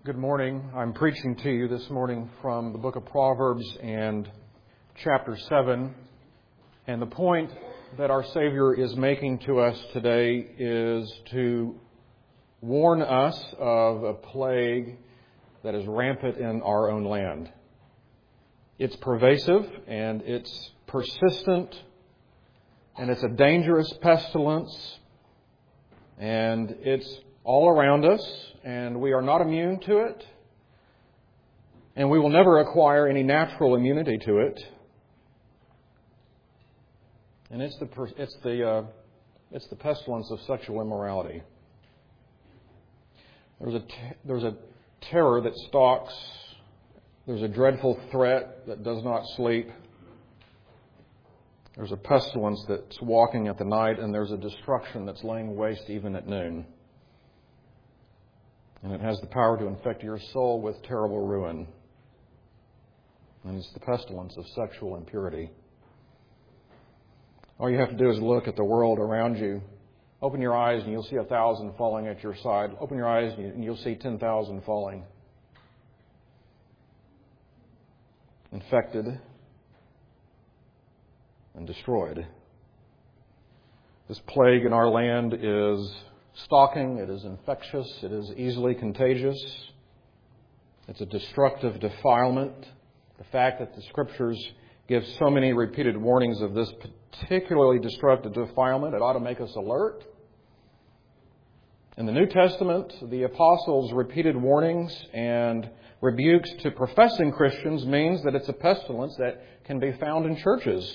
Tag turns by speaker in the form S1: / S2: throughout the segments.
S1: Good morning. I'm preaching to you this morning from the book of Proverbs and chapter 7. And the point that our Savior is making to us today is to warn us of a plague that is rampant in our own land. It's pervasive and it's persistent and it's a dangerous pestilence and it's all around us, and we are not immune to it, and we will never acquire any natural immunity to it. And it's the pestilence of sexual immorality. There's a terror that stalks. There's a dreadful threat that does not sleep. There's a pestilence that's walking at the night, and there's a destruction that's laying waste even at noon. And it has the power to infect your soul with terrible ruin. And it's the pestilence of sexual impurity. All you have to do is look at the world around you. Open your eyes and you'll see 1,000 falling at your side. Open your eyes and you'll see 10,000 falling. Infected and destroyed. This plague in our land is stalking, it is infectious, it is easily contagious. It's a destructive defilement. The fact that the Scriptures give so many repeated warnings of this particularly destructive defilement, it ought to make us alert. In the New Testament, the Apostles' repeated warnings and rebukes to professing Christians means that it's a pestilence that can be found in churches.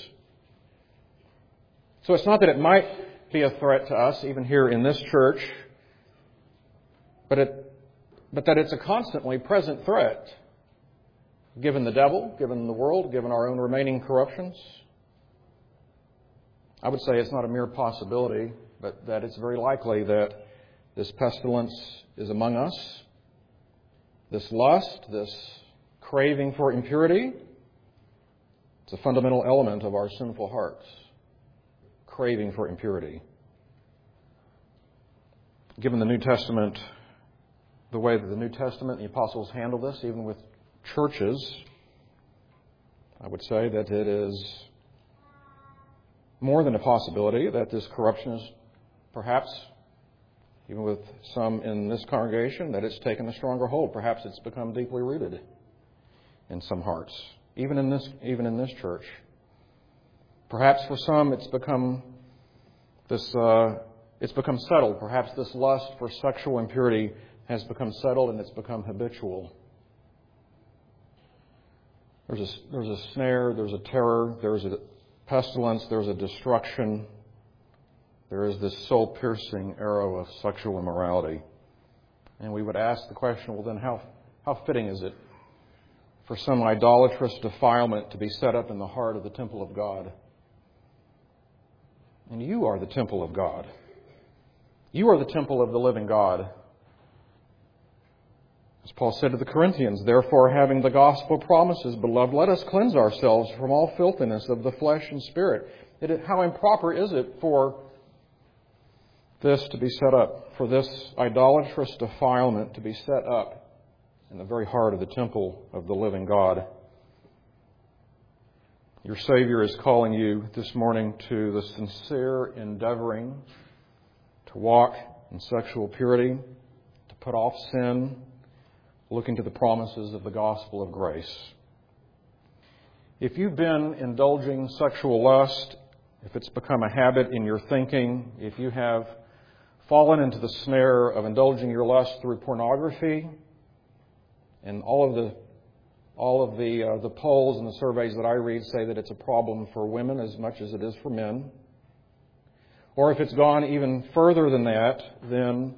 S1: So it's not that it might be a threat to us, even here in this church, but that it's a constantly present threat, given the devil, given the world, given our own remaining corruptions. I would say it's not a mere possibility, but that it's very likely that this pestilence is among us. This lust, this craving for impurity, it's a fundamental element of our sinful hearts. Craving for impurity. Given the New Testament, the way that the New Testament and the Apostles handle this, even with churches, I would say that it is more than a possibility that this corruption is perhaps, even with some in this congregation, that it's taken a stronger hold. Perhaps it's become deeply rooted in some hearts, even in this church. Perhaps for some it's become settled. Perhaps this lust for sexual impurity has become settled and it's become habitual. There's a snare, there's a terror, there's a pestilence, there's a destruction. There is this soul-piercing arrow of sexual immorality. And we would ask the question, well then how fitting is it for some idolatrous defilement to be set up in the heart of the temple of God? And you are the temple of God. You are the temple of the living God. As Paul said to the Corinthians, therefore, having the gospel promises, beloved, let us cleanse ourselves from all filthiness of the flesh and spirit. How improper is it for this to be set up, for this idolatrous defilement to be set up in the very heart of the temple of the living God? Your Savior is calling you this morning to the sincere endeavoring to walk in sexual purity, to put off sin, looking to the promises of the gospel of grace. If you've been indulging sexual lust, if it's become a habit in your thinking, if you have fallen into the snare of indulging your lust through pornography, and all of the polls and the surveys that I read say that it's a problem for women as much as it is for men. Or if it's gone even further than that, then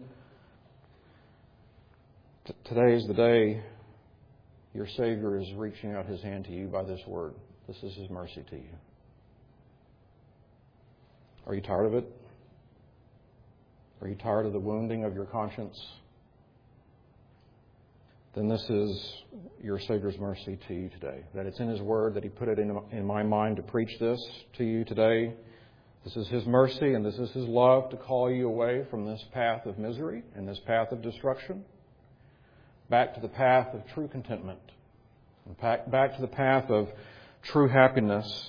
S1: today is the day your Savior is reaching out His hand to you by this word. This is His mercy to you. Are you tired of it? Are you tired of the wounding of your conscience? Then this is your Savior's mercy to you today. That it's in His Word, that He put it in my mind to preach this to you today. This is His mercy and this is His love to call you away from this path of misery and this path of destruction. back to the path of true contentment, and back to the path of true happiness.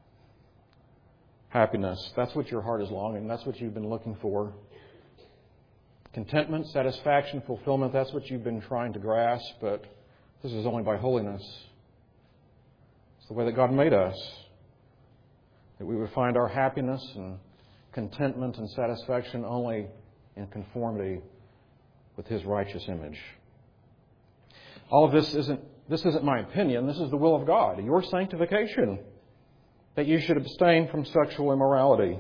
S1: Happiness, that's what your heart is longing. That's what you've been looking for. Contentment, satisfaction, fulfillment, that's what you've been trying to grasp, but this is only by holiness. It's the way that God made us, that we would find our happiness and contentment and satisfaction only in conformity with His righteous image. All of this isn't my opinion. This is the will of God, your sanctification, that you should abstain from sexual immorality.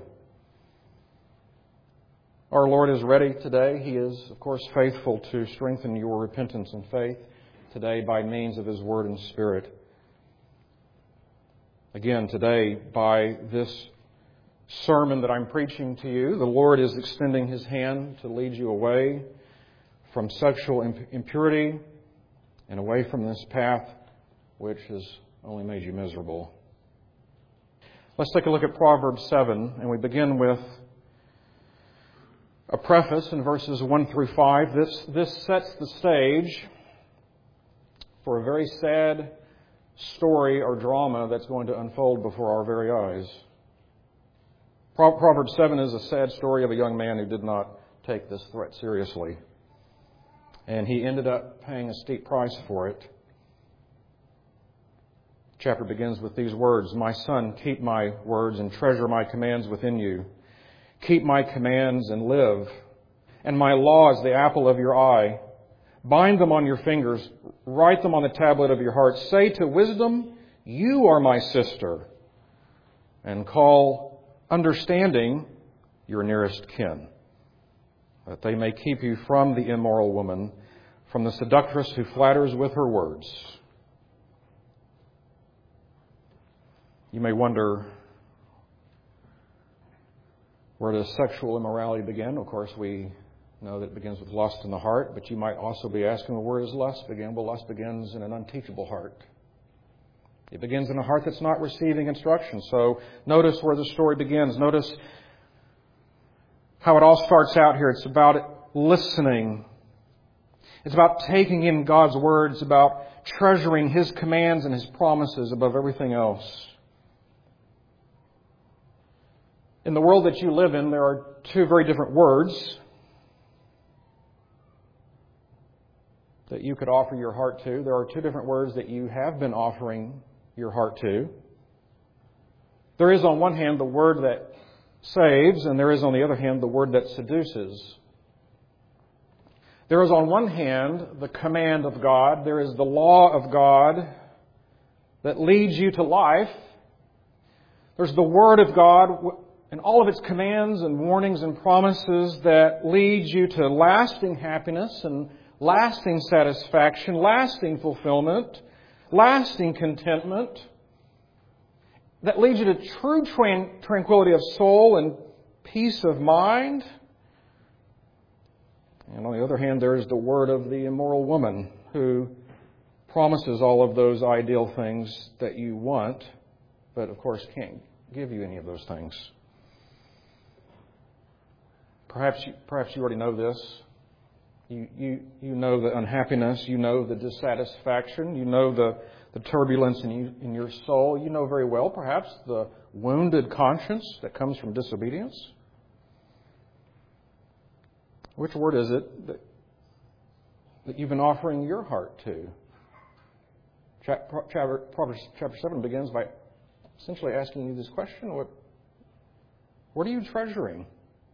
S1: Our Lord is ready today. He is, of course, faithful to strengthen your repentance and faith today by means of His Word and Spirit. Again, today, by this sermon that I'm preaching to you, the Lord is extending His hand to lead you away from sexual impurity and away from this path which has only made you miserable. Let's take a look at Proverbs 7, and we begin with a preface in verses 1 through 5. This sets the stage for a very sad story or drama that's going to unfold before our very eyes. Proverbs 7 is a sad story of a young man who did not take this threat seriously. And he ended up paying a steep price for it. The chapter begins with these words, "My son, keep my words and treasure my commands within you. Keep my commands and live, and my law is the apple of your eye. Bind them on your fingers, write them on the tablet of your heart. Say to wisdom, you are my sister, and call understanding your nearest kin, that they may keep you from the immoral woman, from the seductress who flatters with her words." You may wonder, where does sexual immorality begin? Of course, we know that it begins with lust in the heart, but you might also be asking, well, where does lust begin? Well, lust begins in an unteachable heart. It begins in a heart that's not receiving instruction. So notice where the story begins. Notice how it all starts out here. It's about listening. It's about taking in God's Word. It's about treasuring His commands and His promises above everything else. In the world that you live in, there are two very different words that you could offer your heart to. There are two different words that you have been offering your heart to. There is on one hand the word that saves, and there is on the other hand the word that seduces. There is on one hand the command of God. There is the law of God that leads you to life. There's the Word of God and all of its commands and warnings and promises that lead you to lasting happiness and lasting satisfaction, lasting fulfillment, lasting contentment, that leads you to true tranquility of soul and peace of mind. And on the other hand, there is the word of the immoral woman who promises all of those ideal things that you want, but of course can't give you any of those things. Perhaps you already know this. You know the unhappiness. You know the dissatisfaction. You know the turbulence in your soul. You know very well, perhaps, the wounded conscience that comes from disobedience. Which word is it that you've been offering your heart to? Proverbs chapter 7 begins by essentially asking you this question: what are you treasuring?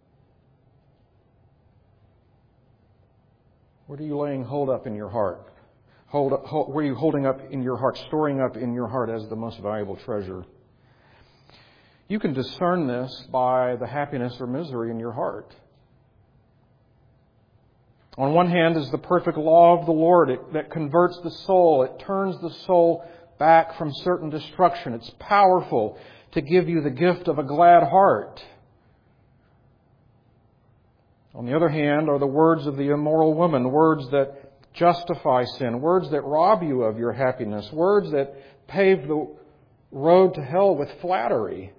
S1: What are you laying hold up in your heart? What are you holding up in your heart, storing up in your heart as the most valuable treasure? You can discern this by the happiness or misery in your heart. On one hand is the perfect law of the Lord that converts the soul. It turns the soul back from certain destruction. It's powerful to give you the gift of a glad heart. On the other hand are the words of the immoral woman, words that justify sin, words that rob you of your happiness, words that pave the road to hell with flattery.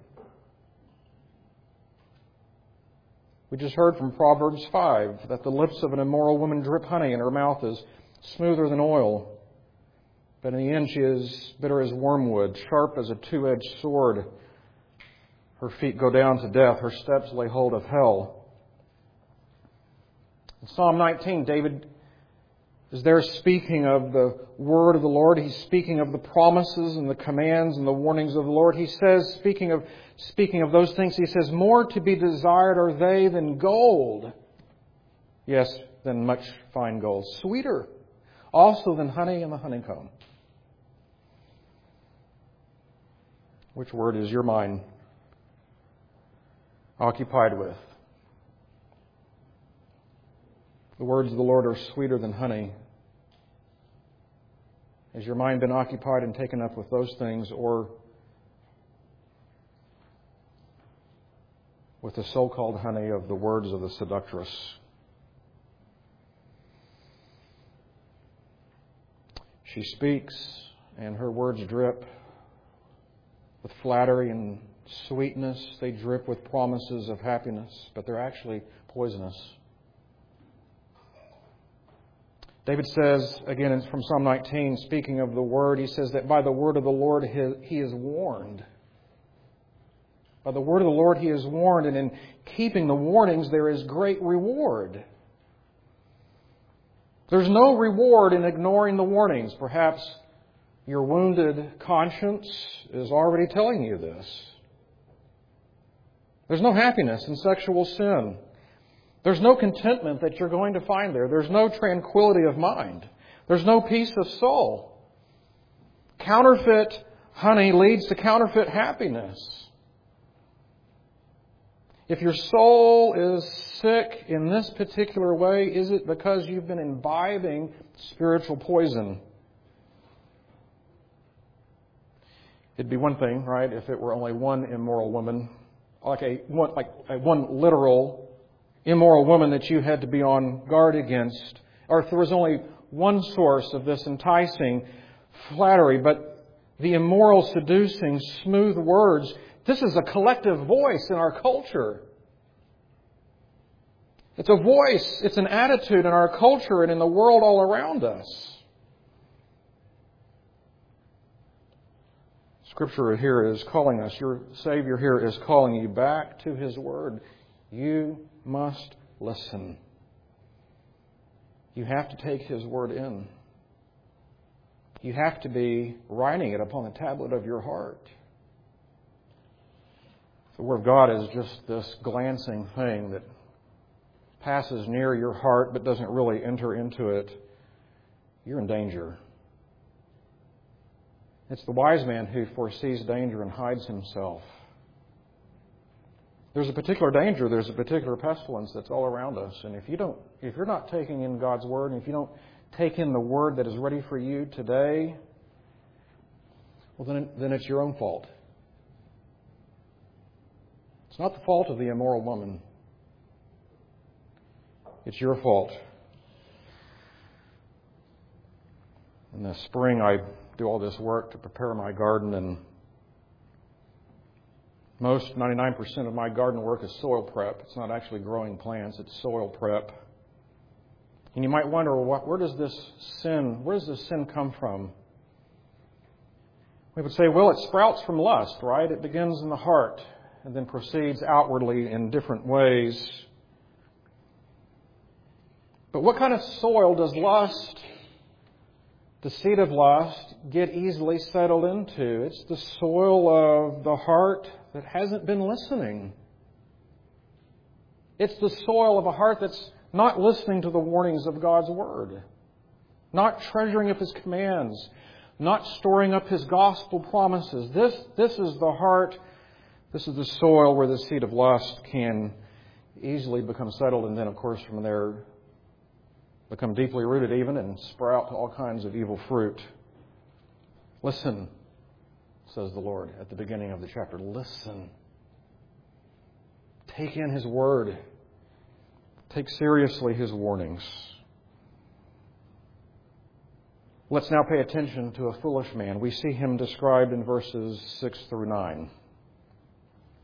S1: We just heard from Proverbs 5 that the lips of an immoral woman drip honey and her mouth is smoother than oil. But in the end, she is bitter as wormwood, sharp as a two-edged sword. Her feet go down to death. Her steps lay hold of hell. In Psalm 19, David is there speaking of the word of the Lord. He's speaking of the promises and the commands and the warnings of the Lord. He says, speaking of those things, he says, more to be desired are they than gold. Yes, than much fine gold. Sweeter also than honey and the honeycomb. Which word is your mind occupied with? The words of the Lord are sweeter than honey. Has your mind been occupied and taken up with those things, or with the so-called honey of the words of the seductress? She speaks, and her words drip with flattery and sweetness. They drip with promises of happiness, but they're actually poisonous. David says, again from Psalm 19, speaking of the word, he says that by the word of the Lord he is warned. By the word of the Lord he is warned, and in keeping the warnings there is great reward. There's no reward in ignoring the warnings. Perhaps your wounded conscience is already telling you this. There's no happiness in sexual sin. There's no contentment that you're going to find there. There's no tranquility of mind. There's no peace of soul. Counterfeit honey leads to counterfeit happiness. If your soul is sick in this particular way, is it because you've been imbibing spiritual poison? It'd be one thing, right, if it were only one immoral woman, like one literal immoral woman that you had to be on guard against, or if there was only one source of this enticing flattery, but the immoral, seducing, smooth words. This is a collective voice in our culture. It's a voice, it's an attitude in our culture and in the world all around us. Scripture here is calling us, your Savior here is calling you back to His Word. You must listen. You have to take His Word in. You have to be writing it upon the tablet of your heart. The Word of God is just this glancing thing that passes near your heart but doesn't really enter into it. You're in danger. It's the wise man who foresees danger and hides himself. There's a particular danger, there's a particular pestilence that's all around us. And if you're not taking in God's Word, and if you don't take in the Word that is ready for you today, well, then it's your own fault. It's not the fault of the immoral woman. It's your fault. In the spring, I do all this work to prepare my garden, and 99% of my garden work is soil prep. It's not actually growing plants, it's soil prep. And you might wonder, well, where does this sin come from? We would say, well, it sprouts from lust, right? It begins in the heart and then proceeds outwardly in different ways. But what kind of soil does lust, the seed of lust, get easily settled into? It's the soil of the heart that hasn't been listening. It's the soil of a heart that's not listening to the warnings of God's Word, not treasuring up His commands, not storing up His gospel promises. This is the heart, this is the soil where the seed of lust can easily become settled, and then, of course, from there become deeply rooted even and sprout to all kinds of evil fruit. Listen, says the Lord at the beginning of the chapter. Listen. Take in His Word. Take seriously His warnings. Let's now pay attention to a foolish man. We see him described in verses 6 through 9.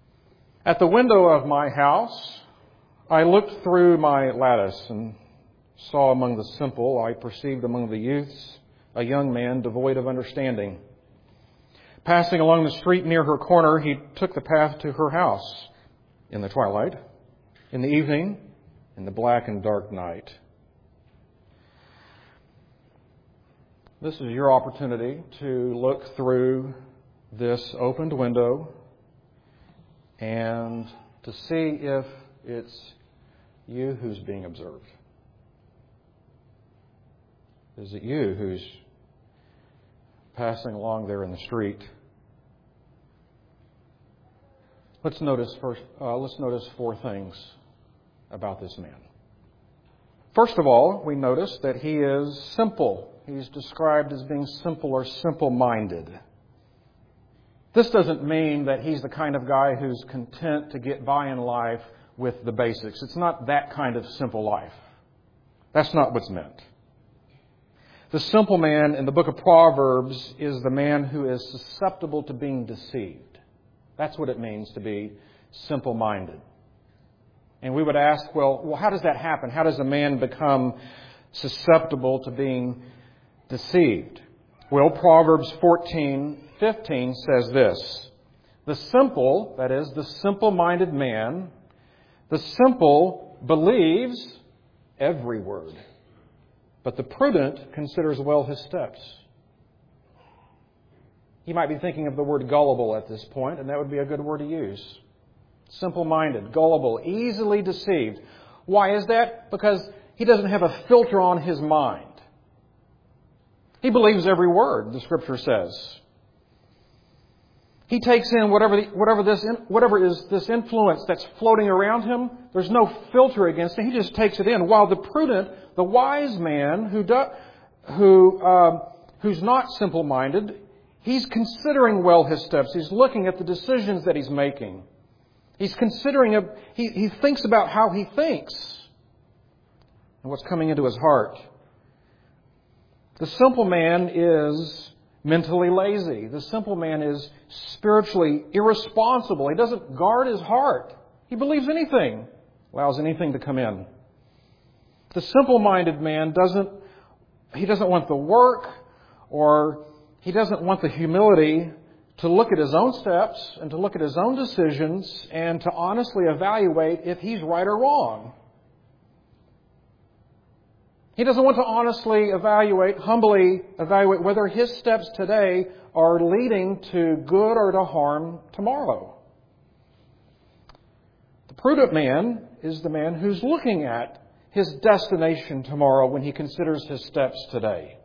S1: At the window of my house, I looked through my lattice, and saw among the simple, I perceived among the youths a young man devoid of understanding. Passing along the street near her corner, he took the path to her house in the twilight, in the evening, in the black and dark night. This is your opportunity to look through this opened window and to see if it's you who's being observed. Is it you who's passing along there in the street? Let's notice four things about this man. First of all, we notice that he is simple. He's described as being simple or simple-minded. This doesn't mean that he's the kind of guy who's content to get by in life with the basics. It's not that kind of simple life. That's not what's meant. The simple man in the book of Proverbs is the man who is susceptible to being deceived. That's what it means to be simple-minded. And we would ask, well, how does that happen? How does a man become susceptible to being deceived? Well, Proverbs 14:15 says this: the simple, that is, the simple-minded man, the simple believes every word, but the prudent considers well his steps. You might be thinking of the word gullible at this point, and that would be a good word to use. Simple-minded, gullible, easily deceived. Why is that? Because he doesn't have a filter on his mind. He believes every word, the Scripture says. He takes in whatever is this influence that's floating around him. There's no filter against it. He just takes it in. While the prudent, the wise man who's not simple-minded, he's considering well his steps. He's looking at the decisions that he's making. He's considering, he thinks about how he thinks and what's coming into his heart. The simple man is mentally lazy. The simple man is spiritually irresponsible. He doesn't guard his heart. He believes anything, allows anything to come in. The simple-minded man doesn't want the work, or he doesn't want the humility to look at his own steps and to look at his own decisions and to honestly evaluate if he's right or wrong. He doesn't want to honestly humbly evaluate whether his steps today are leading to good or to harm tomorrow. The prudent man is the man who's looking at his destination tomorrow when he considers his steps today.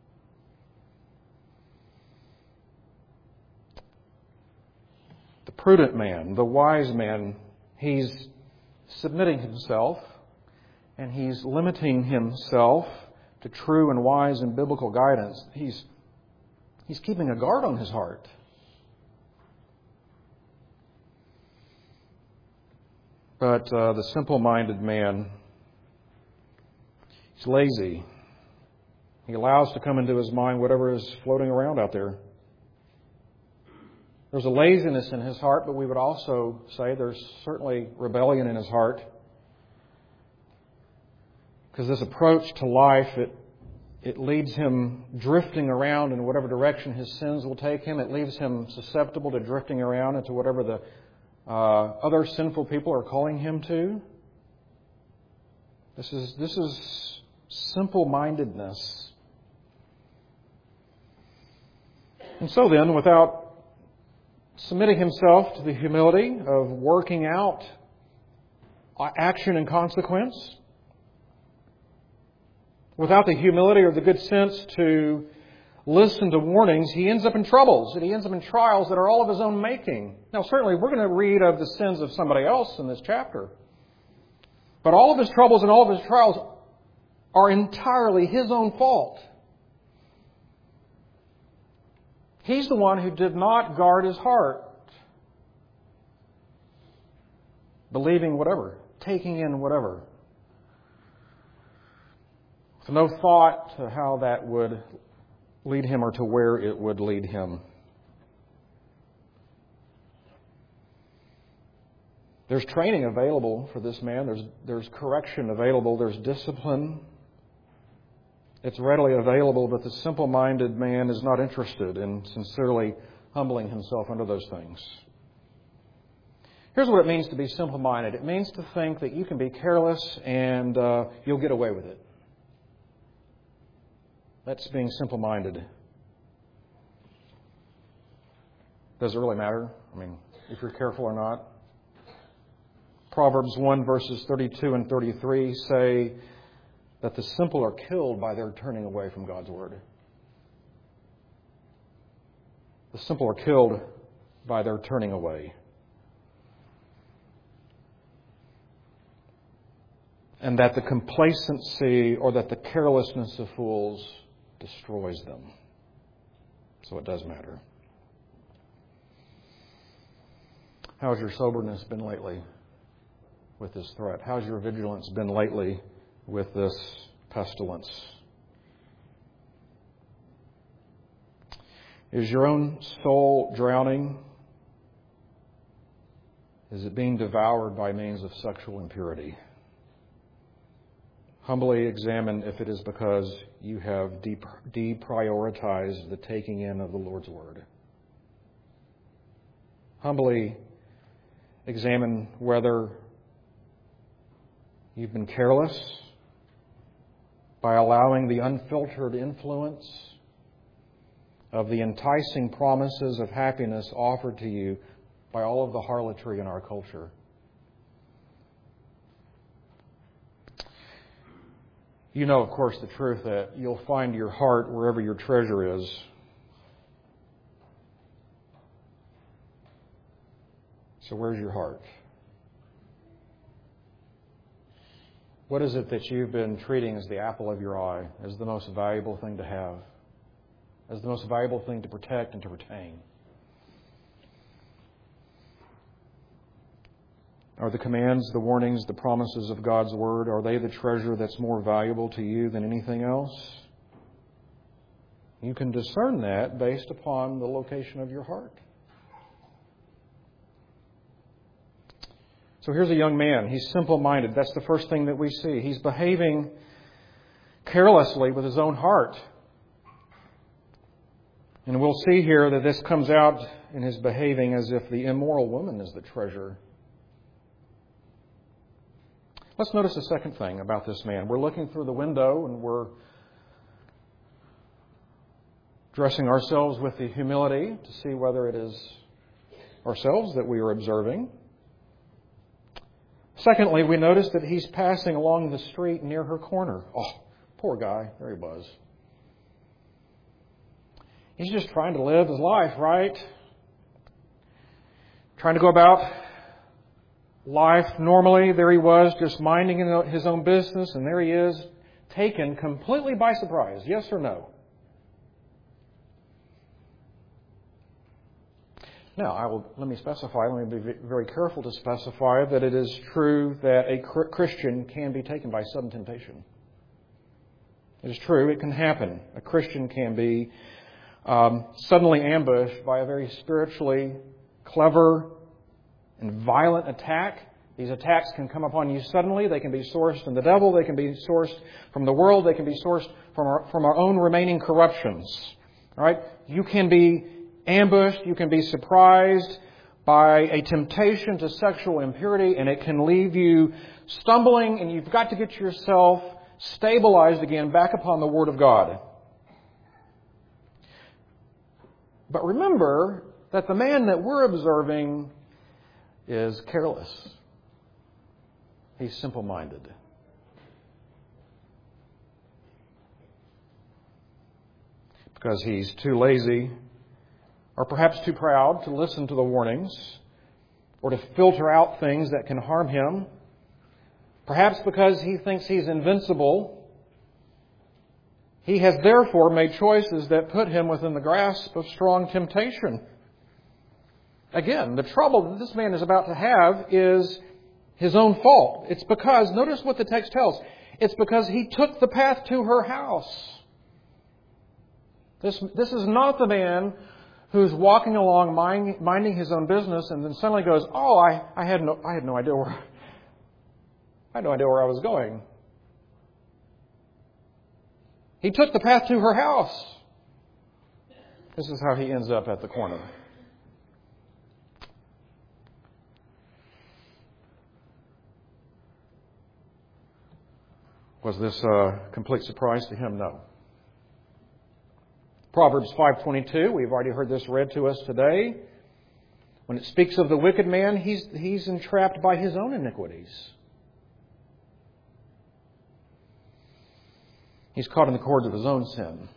S1: The prudent man, the wise man, he's submitting himself and he's limiting himself to true and wise and biblical guidance. He's keeping a guard on his heart. But the simple-minded man, he's lazy. He allows to come into his mind whatever is floating around out there. There's a laziness in his heart, but we would also say there's certainly rebellion in his heart. Because this approach to life, it leads him drifting around in whatever direction his sins will take him. It leaves him susceptible to drifting around into whatever the other sinful people are calling him to. This is simple-mindedness. And so then, without submitting himself to the humility of working out action and consequence, without the humility or the good sense to listen to warnings, he ends up in troubles and he ends up in trials that are all of his own making. Now, certainly, we're going to read of the sins of somebody else in this chapter. But all of his troubles and all of his trials are entirely his own fault. He's the one who did not guard his heart, believing whatever, taking in whatever, with no thought to how that would lead him or to where it would lead him. There's training available for this man. There's correction available. There's discipline It's readily available, but the simple-minded man is not interested in sincerely humbling himself under those things. Here's what it means to be simple-minded. It means to think that you can be careless and you'll get away with it. That's being simple-minded. Does it really matter? I mean, if you're careful or not? Proverbs 1 verses 32 and 33 say that the simple are killed by their turning away from God's Word. The simple are killed by their turning away. And that the complacency or that the carelessness of fools destroys them. So it does matter. How's your soberness been lately with this threat? How's your vigilance been lately with this pestilence? Is your own soul drowning? Is it being devoured by means of sexual impurity? Humbly examine if it is because you have deprioritized the taking in of the Lord's Word. Humbly examine whether you've been careless by allowing the unfiltered influence of the enticing promises of happiness offered to you by all of the harlotry in our culture. You know, of course, the truth that you'll find your heart wherever your treasure is. So where's your heart? What is it that you've been treating as the apple of your eye, as the most valuable thing to have, as the most valuable thing to protect and to retain? Are the commands, the warnings, the promises of God's Word, are they the treasure that's more valuable to you than anything else? You can discern that based upon the location of your heart. So here's a young man. He's simple-minded. That's the first thing that we see. He's behaving carelessly with his own heart. And we'll see here that this comes out in his behaving as if the immoral woman is the treasure. Let's notice the second thing about this man. We're looking through the window and we're dressing ourselves with the humility to see whether it is ourselves that we are observing. Secondly, we notice that he's passing along the street near her corner. Oh, poor guy. There he was. He's just trying to live his life, right? Trying to go about life normally. There he was, just minding his own business, and there he is, taken completely by surprise. Yes or no? Now, let me be very careful to specify that it is true that a Christian can be taken by sudden temptation. It is true, it can happen. A Christian can be suddenly ambushed by a very spiritually clever and violent attack. These attacks can come upon you suddenly. They can be sourced from the devil. They can be sourced from the world. They can be sourced from our own remaining corruptions. All right? You can be ambushed. You can be surprised by a temptation to sexual impurity, and it can leave you stumbling, and you've got to get yourself stabilized again back upon the Word of God. But remember that the man that we're observing is careless. He's simple-minded. Because he's too lazy or perhaps too proud to listen to the warnings or to filter out things that can harm him. Perhaps because he thinks he's invincible. He has therefore made choices that put him within the grasp of strong temptation. Again, the trouble that this man is about to have is his own fault. It's because, notice what the text tells, it's because he took the path to her house. This is not the man who's walking along minding his own business and then suddenly goes, "Oh, I had no idea where I was going." He took the path to her house. This is how he ends up at the corner. Was this a complete surprise to him? No. Proverbs 5:22, we've already heard this read to us today. When it speaks of the wicked man, he's entrapped by his own iniquities. He's caught in the cords of his own sin.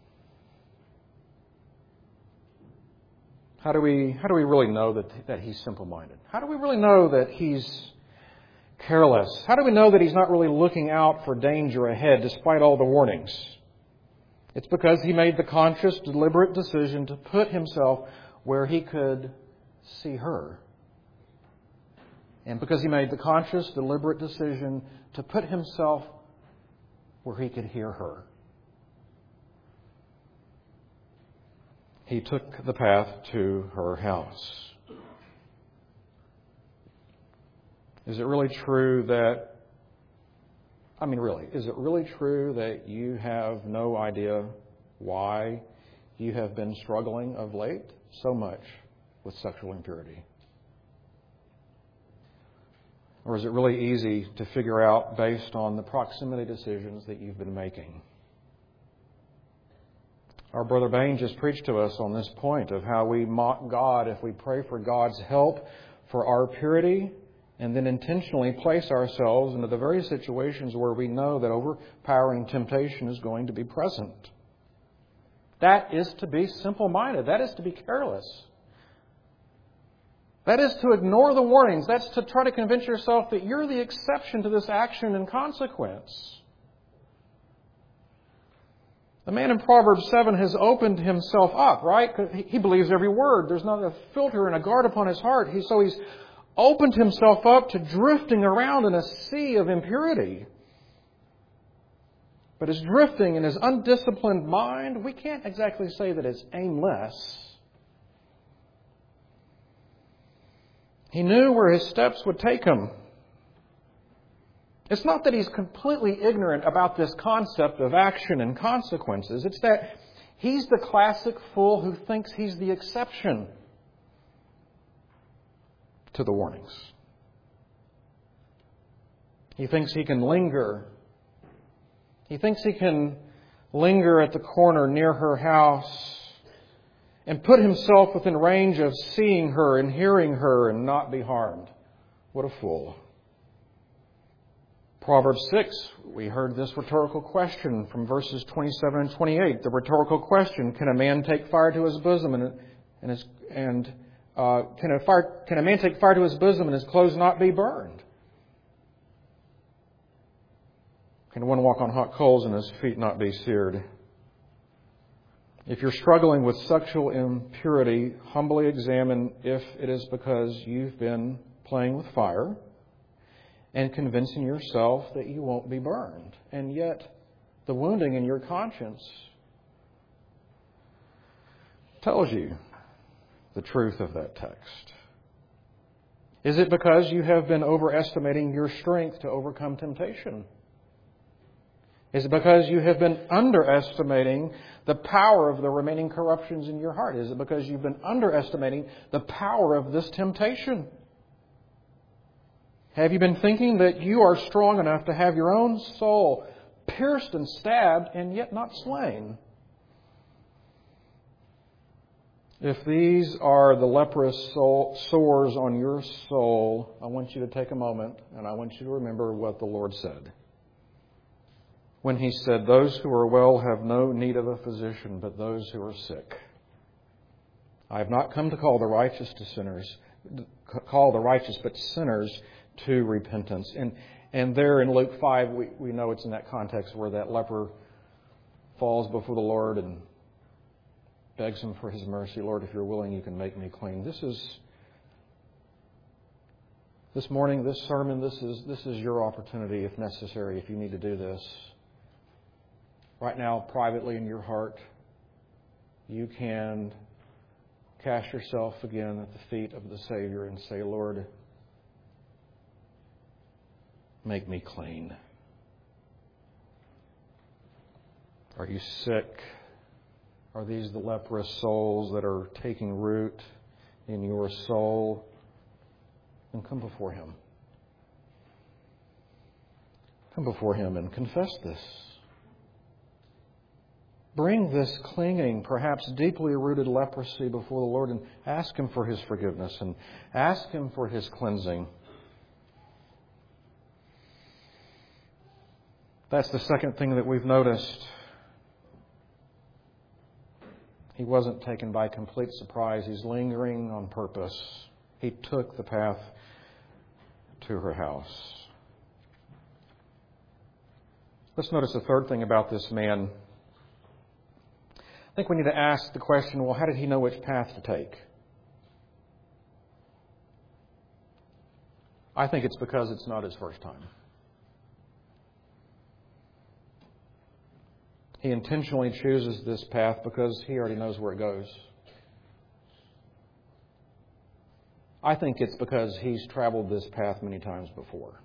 S1: How do we really know that he's simple-minded? How do we really know that he's careless? How do we know that he's not really looking out for danger ahead despite all the warnings? It's because he made the conscious, deliberate decision to put himself where he could see her. And because he made the conscious, deliberate decision to put himself where he could hear her. He took the path to her house. Is it really true is it really true that you have no idea why you have been struggling of late so much with sexual impurity? Or is it really easy to figure out based on the proximity decisions that you've been making? Our brother Bain just preached to us on this point of how we mock God if we pray for God's help for our purity and then intentionally place ourselves into the very situations where we know that overpowering temptation is going to be present. That is to be simple-minded. That is to be careless. That is to ignore the warnings. That's to try to convince yourself that you're the exception to this action and consequence. The man in Proverbs 7 has opened himself up, right? He believes every word. There's not a filter and a guard upon his heart. He's opened himself up to drifting around in a sea of impurity. But his drifting and his undisciplined mind, we can't exactly say that it's aimless. He knew where his steps would take him. It's not that he's completely ignorant about this concept of action and consequences. It's that he's the classic fool who thinks he's the exception to the warnings. He thinks he can linger. He thinks he can linger at the corner near her house and put himself within range of seeing her and hearing her and not be harmed. What a fool. Proverbs 6, we heard this rhetorical question from verses 27 and 28. The rhetorical question, can a man take fire to his bosom can a man take fire to his bosom and his clothes not be burned? Can one walk on hot coals and his feet not be seared? If you're struggling with sexual impurity, humbly examine if it is because you've been playing with fire and convincing yourself that you won't be burned. And yet, the wounding in your conscience tells you the truth of that text. Is it because you have been overestimating your strength to overcome temptation? Is it because you have been underestimating the power of the remaining corruptions in your heart? Is it because you've been underestimating the power of this temptation? Have you been thinking that you are strong enough to have your own soul pierced and stabbed and yet not slain? If these are the leprous sores on your soul, I want you to take a moment and I want you to remember what the Lord said. When He said, those who are well have no need of a physician, but those who are sick. I have not come to call the righteous, but sinners to repentance. And there in Luke 5, we know it's in that context where that leper falls before the Lord and begs Him for His mercy. Lord, if you're willing, you can make me clean. This morning, this sermon, this is your opportunity, if necessary, if you need to do this. Right now, privately in your heart, you can cast yourself again at the feet of the Savior and say, Lord, make me clean. Are you sick? Are these the leprous souls that are taking root in your soul? Then come before Him. Come before Him and confess this. Bring this clinging, perhaps deeply rooted leprosy before the Lord and ask Him for His forgiveness and ask Him for His cleansing. That's the second thing that we've noticed. He wasn't taken by complete surprise. He's lingering on purpose. He took the path to her house. Let's notice the third thing about this man. I think we need to ask the question, well, how did he know which path to take? I think it's because it's not his first time. He intentionally chooses this path because he already knows where it goes. I think it's because he's traveled this path many times before.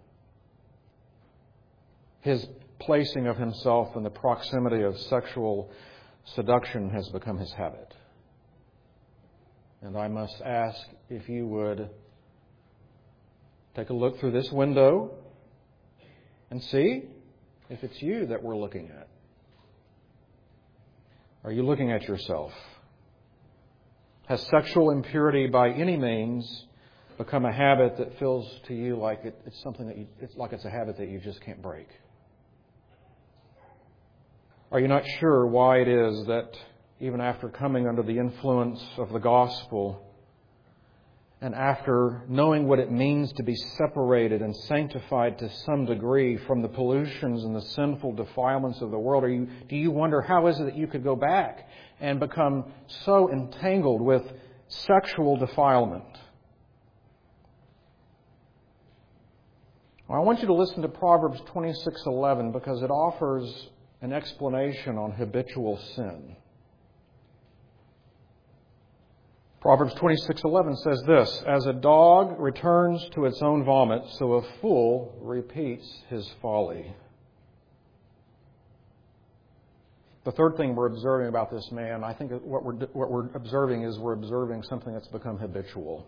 S1: His placing of himself in the proximity of sexual seduction has become his habit. And I must ask if you would take a look through this window and see if it's you that we're looking at. Are you looking at yourself? Has sexual impurity by any means become a habit that feels to you like it's something that it's a habit that you just can't break? Are you not sure why it is that even after coming under the influence of the gospel and after knowing what it means to be separated and sanctified to some degree from the pollutions and the sinful defilements of the world, do you wonder how is it that you could go back and become so entangled with sexual defilement? Well, I want you to listen to Proverbs 26:11 because it offers an explanation on habitual sin. Proverbs 26:11 says this, "As a dog returns to its own vomit, so a fool repeats his folly." The third thing we're observing about this man, I think what we're observing is we're observing something that's become habitual.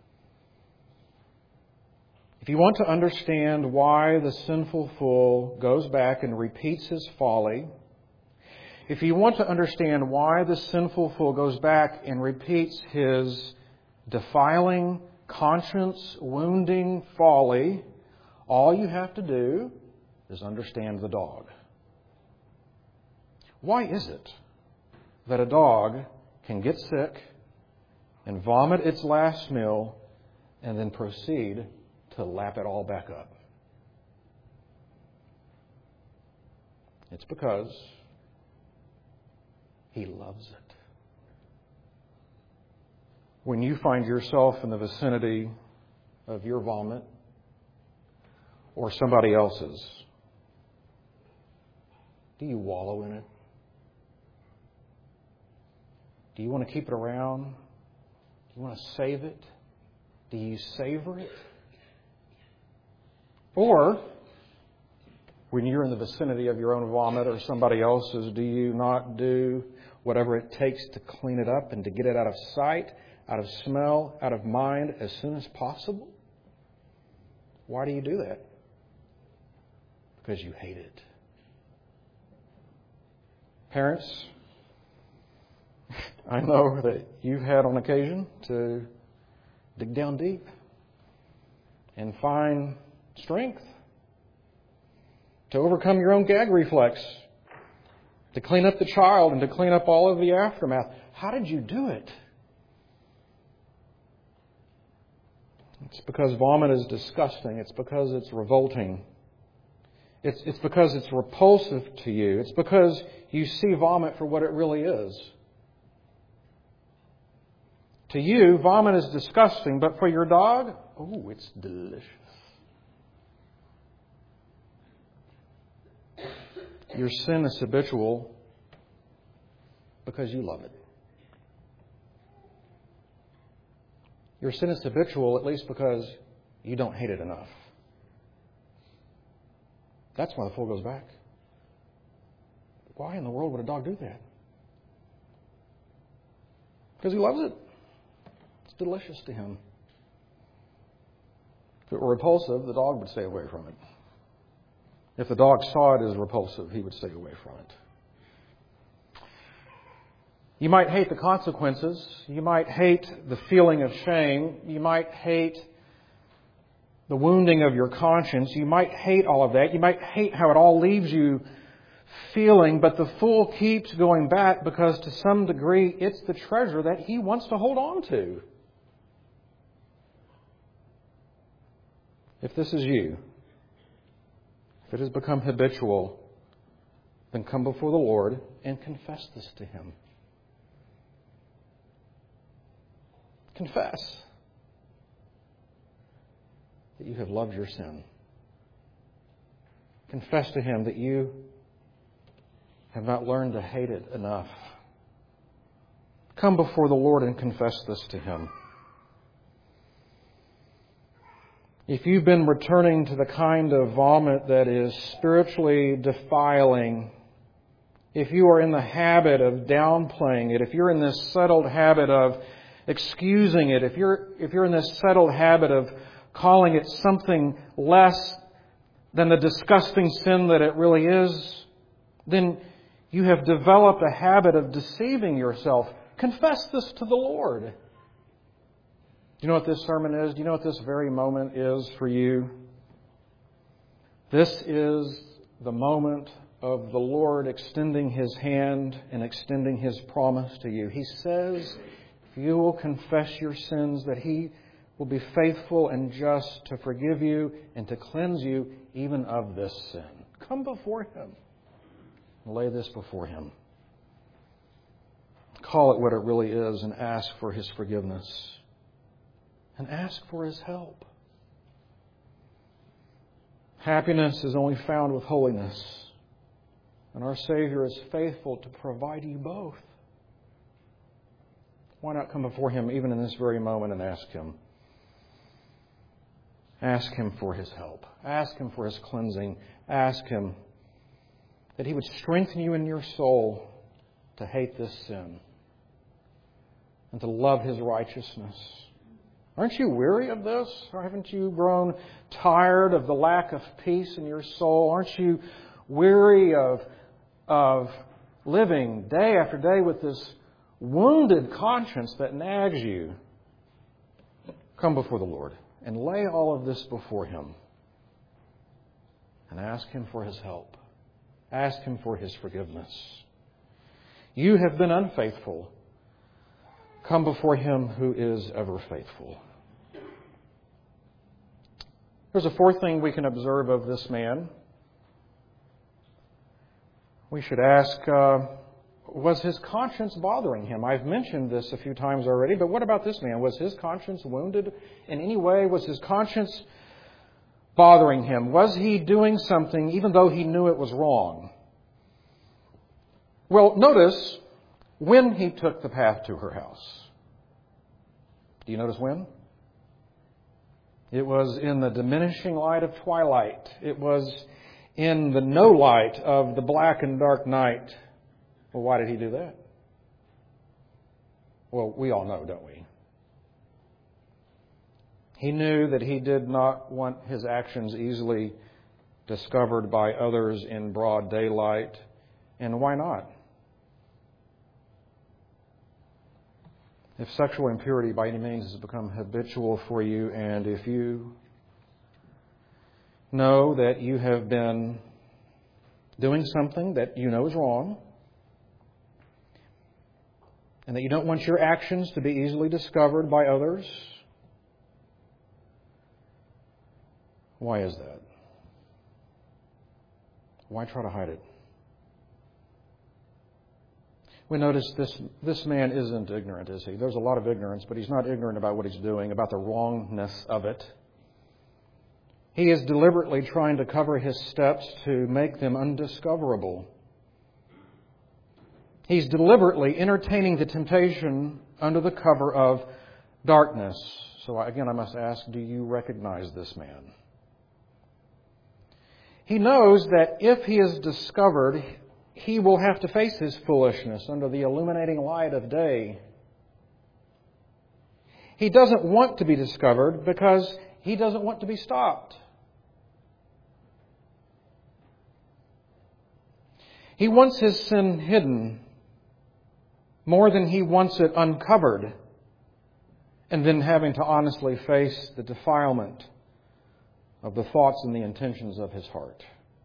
S1: If you want to understand why the sinful fool goes back and repeats his folly, if you want to understand why the sinful fool goes back and repeats his defiling, conscience-wounding folly, all you have to do is understand the dog. Why is it that a dog can get sick and vomit its last meal and then proceed to lap it all back up? It's because he loves it. When you find yourself in the vicinity of your vomit or somebody else's, do you wallow in it? Do you want to keep it around? Do you want to save it? Do you savor it? Or, when you're in the vicinity of your own vomit or somebody else's, do you not do whatever it takes to clean it up and to get it out of sight, out of smell, out of mind as soon as possible? Why do you do that? Because you hate it. Parents, I know that you've had on occasion to dig down deep and find strength to overcome your own gag reflex, to clean up the child and to clean up all of the aftermath. How did you do it? It's because vomit is disgusting. It's because it's revolting. It's because it's repulsive to you. It's because you see vomit for what it really is. To you, vomit is disgusting, but for your dog, oh, it's delicious. Your sin is habitual because you love it. Your sin is habitual at least because you don't hate it enough. That's why the fool goes back. Why in the world would a dog do that? Because he loves it. It's delicious to him. If it were repulsive, the dog would stay away from it. If the dog saw it as repulsive, he would stay away from it. You might hate the consequences. You might hate the feeling of shame. You might hate the wounding of your conscience. You might hate all of that. You might hate how it all leaves you feeling, but the fool keeps going back because to some degree it's the treasure that he wants to hold on to. If this is you, if it has become habitual, then come before the Lord and confess this to Him. Confess that you have loved your sin. Confess to Him that you have not learned to hate it enough. Come before the Lord and confess this to Him. If you've been returning to the kind of vomit that is spiritually defiling, if you are in the habit of downplaying it, if you're in this settled habit of excusing it, if you're in this settled habit of calling it something less than the disgusting sin that it really is, then you have developed a habit of deceiving yourself. Confess this to the Lord. Do you know what this sermon is? Do you know what this very moment is for you? This is the moment of the Lord extending His hand and extending His promise to you. He says, if you will confess your sins, that He will be faithful and just to forgive you and to cleanse you even of this sin. Come before Him. Lay this before Him. Call it what it really is and ask for His forgiveness. And ask for His help. Happiness is only found with holiness. And our Savior is faithful to provide you both. Why not come before Him even in this very moment and ask Him? Ask Him for His help. Ask Him for His cleansing. Ask Him that He would strengthen you in your soul to hate this sin and to love His righteousness. Aren't you weary of this? Or haven't you grown tired of the lack of peace in your soul? Aren't you weary of living day after day with this wounded conscience that nags you? Come before the Lord and lay all of this before Him and ask Him for His help. Ask Him for His forgiveness. You have been unfaithful. Come before Him who is ever faithful. There's a fourth thing we can observe of this man. We should ask, was his conscience bothering him? I've mentioned this a few times already, but what about this man? Was his conscience wounded in any way? Was his conscience bothering him? Was he doing something even though he knew it was wrong? Well, notice when he took the path to her house. Do you notice when? It was in the diminishing light of twilight. It was in the no light of the black and dark night. Well, why did he do that? Well, we all know, don't we? He knew that he did not want his actions easily discovered by others in broad daylight. And why not? If sexual impurity by any means has become habitual for you, and if you know that you have been doing something that you know is wrong, and that you don't want your actions to be easily discovered by others, why is that? Why try to hide it? We notice this man isn't ignorant, is he? There's a lot of ignorance, but he's not ignorant about what he's doing, about the wrongness of it. He is deliberately trying to cover his steps to make them undiscoverable. He's deliberately entertaining the temptation under the cover of darkness. So again, I must ask, do you recognize this man? He knows that if he is discovered, he will have to face his foolishness under the illuminating light of day. He doesn't want to be discovered because he doesn't want to be stopped. He wants his sin hidden more than he wants it uncovered and then having to honestly face the defilement of the thoughts and the intentions of his heart.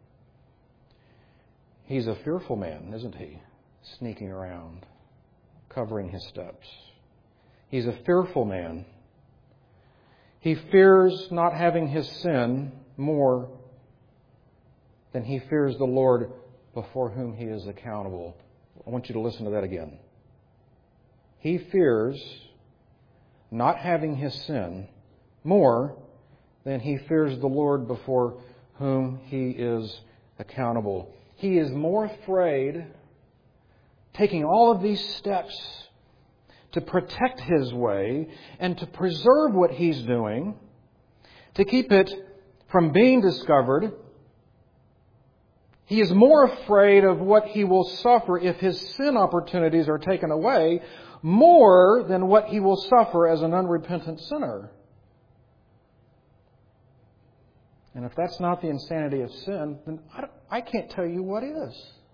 S1: He's a fearful man, isn't he? Sneaking around, covering his steps. He's a fearful man. He fears not having his sin more than he fears the Lord before whom he is accountable. I want you to listen to that again. He fears not having his sin more than he fears the Lord before whom he is accountable. He is more afraid, taking all of these steps to protect his way and to preserve what he's doing, to keep it from being discovered. He is more afraid of what he will suffer if his sin opportunities are taken away, more than what he will suffer as an unrepentant sinner. And if that's not the insanity of sin, then I can't tell you what is.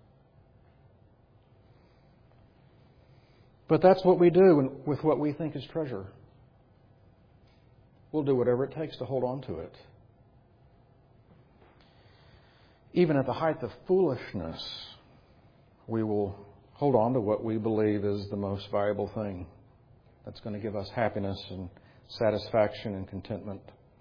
S1: But that's what we do with what we think is treasure. We'll do whatever it takes to hold on to it. Even at the height of foolishness, we will hold on to what we believe is the most valuable thing that's going to give us happiness and satisfaction and contentment.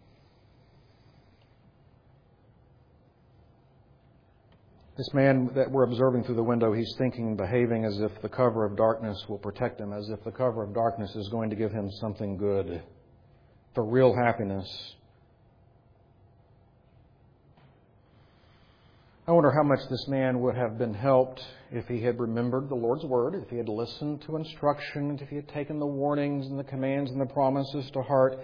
S1: This man that we're observing through the window, he's thinking and behaving as if the cover of darkness will protect him, as if the cover of darkness is going to give him something good, for real happiness. I wonder how much this man would have been helped if he had remembered the Lord's Word, if he had listened to instruction, if he had taken the warnings and the commands and the promises to heart.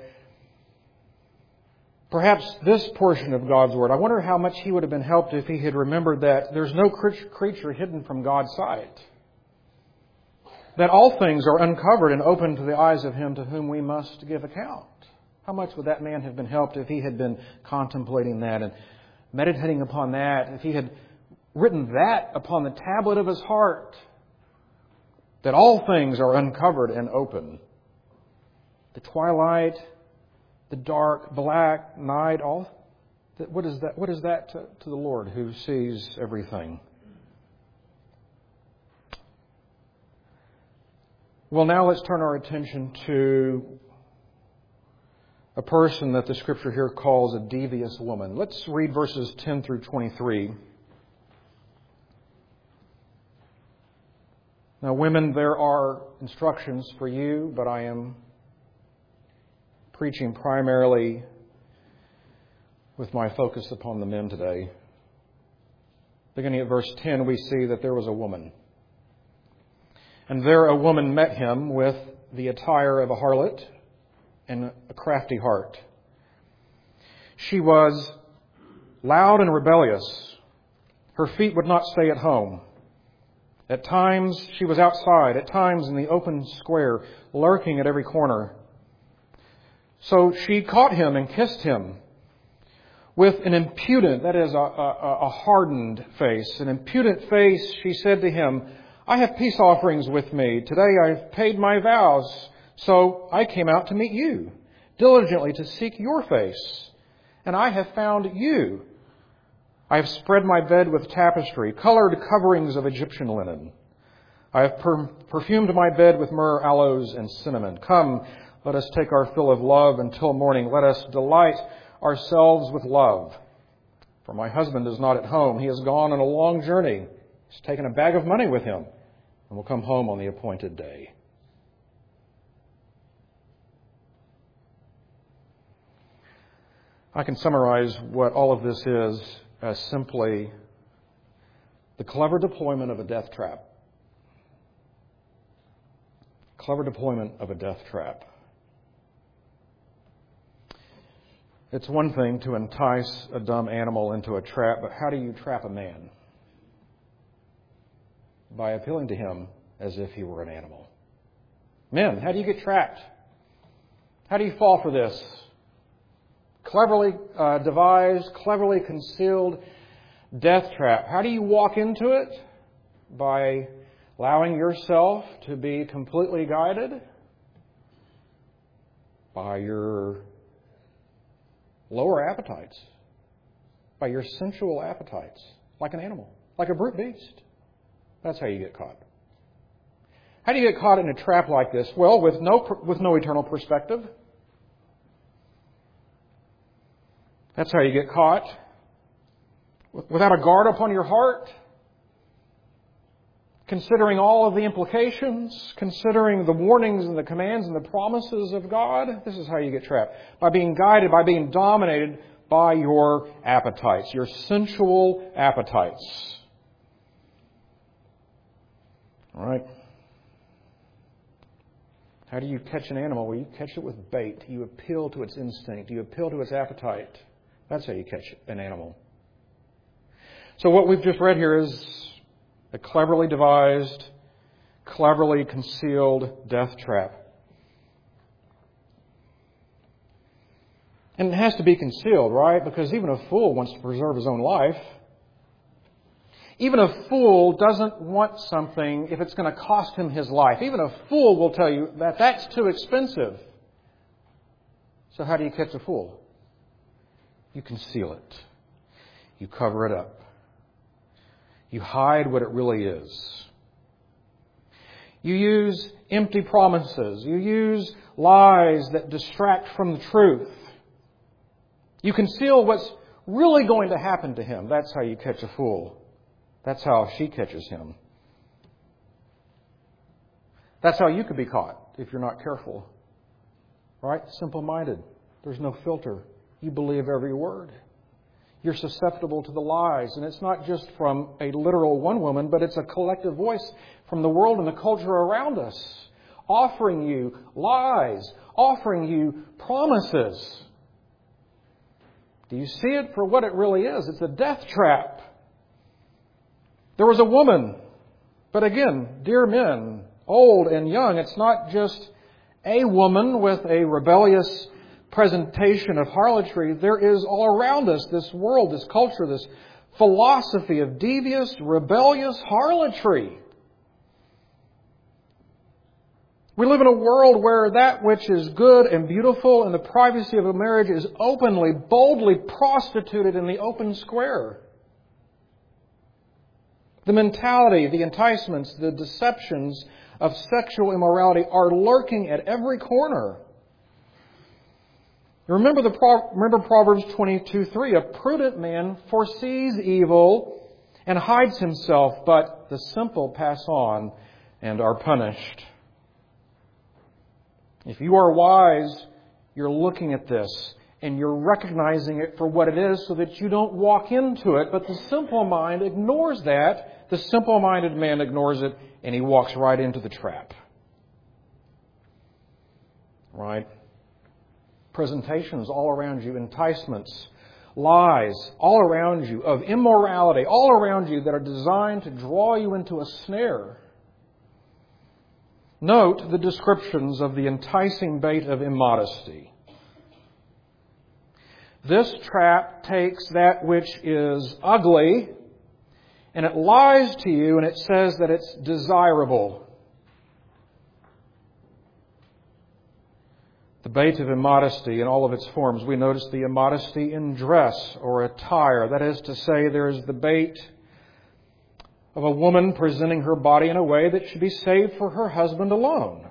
S1: Perhaps this portion of God's Word, I wonder how much he would have been helped if he had remembered that there's no creature hidden from God's sight. That all things are uncovered and open to the eyes of Him to whom we must give account. How much would that man have been helped if he had been contemplating that and meditating upon that, if he had written that upon the tablet of his heart, that all things are uncovered and open. The twilight, the dark, black night, what is that to the Lord who sees everything? Well, now let's turn our attention to a person that the Scripture here calls a devious woman. Let's read verses 10 through 23. Now, women, there are instructions for you, but I am preaching primarily with my focus upon the men today. Beginning at verse 10, we see that there was a woman. And there a woman met him with the attire of a harlot and a crafty heart. She was loud and rebellious. Her feet would not stay at home. At times she was outside, at times in the open square, lurking at every corner. So she caught him and kissed him with an impudent, that is a hardened face. An impudent face, she said to him, I have peace offerings with me. Today I've paid my vows. So I came out to meet you, diligently to seek your face, and I have found you. I have spread my bed with tapestry, colored coverings of Egyptian linen. I have perfumed my bed with myrrh, aloes, and cinnamon. Come, let us take our fill of love until morning. Let us delight ourselves with love. For my husband is not at home. He has gone on a long journey. He's taken a bag of money with him and will come home on the appointed day. I can summarize what all of this is as simply the clever deployment of a death trap. Clever deployment of a death trap. It's one thing to entice a dumb animal into a trap, but how do you trap a man? by appealing to him as if he were an animal. Men, how do you get trapped? How do you fall for this? Cleverly devised, cleverly concealed death trap. How do you walk into it? By allowing yourself to be completely guided by your lower appetites, by your sensual appetites, like an animal, like a brute beast. That's how you get caught. How do you get caught in a trap like this? Well, with no eternal perspective. That's how you get caught. Without a guard upon your heart, considering all of the implications, considering the warnings and the commands and the promises of God, this is how you get trapped. By being guided, by being dominated by your appetites, your sensual appetites. All right. How do you catch an animal? Well, you catch it with bait. You appeal to its instinct. You appeal to its appetite. That's how you catch an animal. So what we've just read here is a cleverly devised, cleverly concealed death trap. And it has to be concealed, right? Because even a fool wants to preserve his own life. Even a fool doesn't want something if it's going to cost him his life. Even a fool will tell you that that's too expensive. So how do you catch a fool? You conceal it. You cover it up. You hide what it really is. You use empty promises. You use lies that distract from the truth. You conceal what's really going to happen to him. That's how you catch a fool. That's how she catches him. That's how you could be caught if you're not careful. Right? Simple-minded. There's no filter. You believe every word. You're susceptible to the lies. And it's not just from a literal one woman, but it's a collective voice from the world and the culture around us, offering you lies, offering you promises. Do you see it for what it really is? It's a death trap. There was a woman, but again, dear men, old and young, it's not just a woman with a rebellious presentation of harlotry. There is all around us this world, this culture, this philosophy of devious, rebellious harlotry. We live in a world where that which is good and beautiful in the privacy of a marriage is openly, boldly prostituted in the open square. The mentality, the enticements, the deceptions of sexual immorality are lurking at every corner. Remember Proverbs 22:3. A prudent man foresees evil and hides himself, but the simple pass on and are punished. If you are wise, you're looking at this and you're recognizing it for what it is so that you don't walk into it. But the simple mind ignores that. The simple-minded man ignores it and he walks right into the trap. Right? Presentations all around you, enticements, lies all around you of immorality, all around you that are designed to draw you into a snare. Note the descriptions of the enticing bait of immodesty. This trap takes that which is ugly and it lies to you and it says that it's desirable. The bait of immodesty in all of its forms. We notice the immodesty in dress or attire. That is to say, there's the bait of a woman presenting her body in a way that should be saved for her husband alone.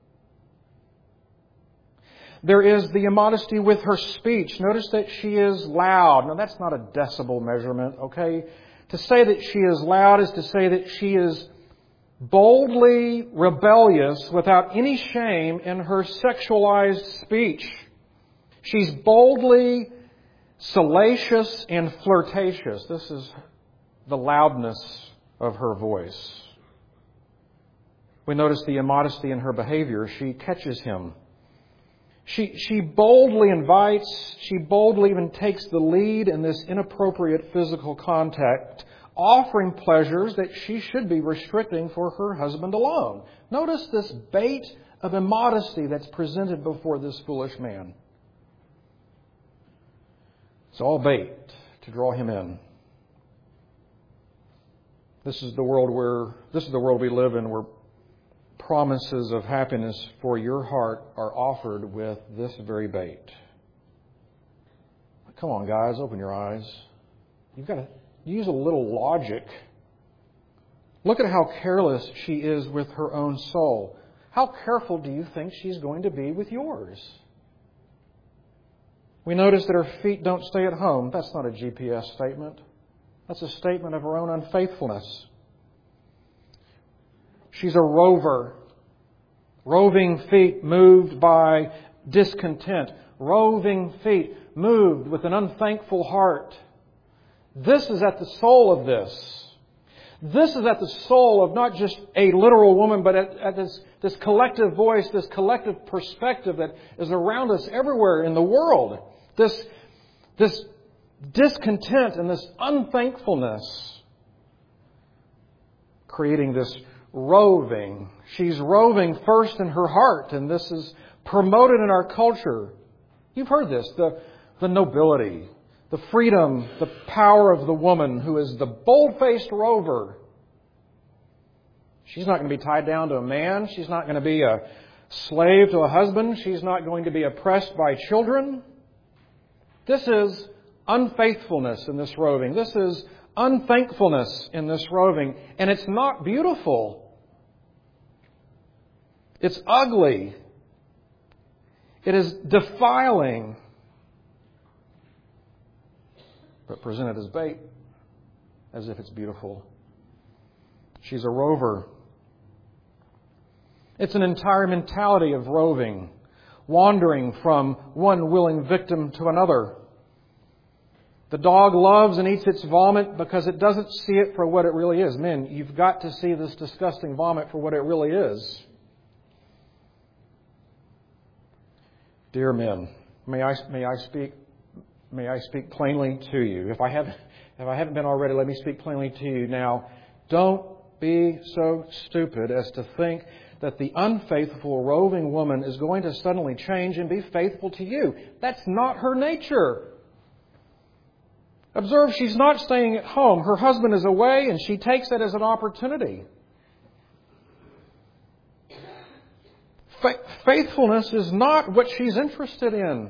S1: There is the immodesty with her speech. Notice that she is loud. Now, that's not a decibel measurement, okay? To say that she is loud is to say that she is boldly rebellious without any shame in her sexualized speech. She's boldly salacious and flirtatious. This is the loudness of her voice. We notice the immodesty in her behavior. She catches him. She boldly invites, she boldly even takes the lead in this inappropriate physical contact, offering pleasures that she should be restricting for her husband alone. Notice this bait of immodesty that's presented before this foolish man. It's all bait to draw him in. This is the world we live in, where promises of happiness for your heart are offered with this very bait. Come on, guys, open your eyes. You've got to use a little logic. Look at how careless she is with her own soul. How careful do you think she's going to be with yours? We notice that her feet don't stay at home. That's not a GPS statement. That's a statement of her own unfaithfulness. She's a rover. Roving feet moved by discontent. Roving feet moved with an unthankful heart. This is at the soul of this. This is at the soul of not just a literal woman, but at this collective voice, this collective perspective that is around us everywhere in the world. This discontent and this unthankfulness, creating this roving. She's roving first in her heart, and this is promoted in our culture. You've heard this, the nobility, the freedom, the power of the woman who is the bold-faced rover. She's not going to be tied down to a man. She's not going to be a slave to a husband. She's not going to be oppressed by children. This is unfaithfulness in this roving. This is unthankfulness in this roving. And it's not beautiful. It's ugly. It is defiling. But presented as bait, as if it's beautiful. She's a rover. It's an entire mentality of roving, wandering from one willing victim to another. The dog loves and eats its vomit because it doesn't see it for what it really is. Men, you've got to see this disgusting vomit for what it really is. Dear men, may I speak plainly to you. If I haven't been already, let me speak plainly to you now. Don't be so stupid as to think that the unfaithful, roving woman is going to suddenly change and be faithful to you. That's not her nature. Observe, she's not staying at home. Her husband is away, and she takes it as an opportunity. Faithfulness is not what she's interested in.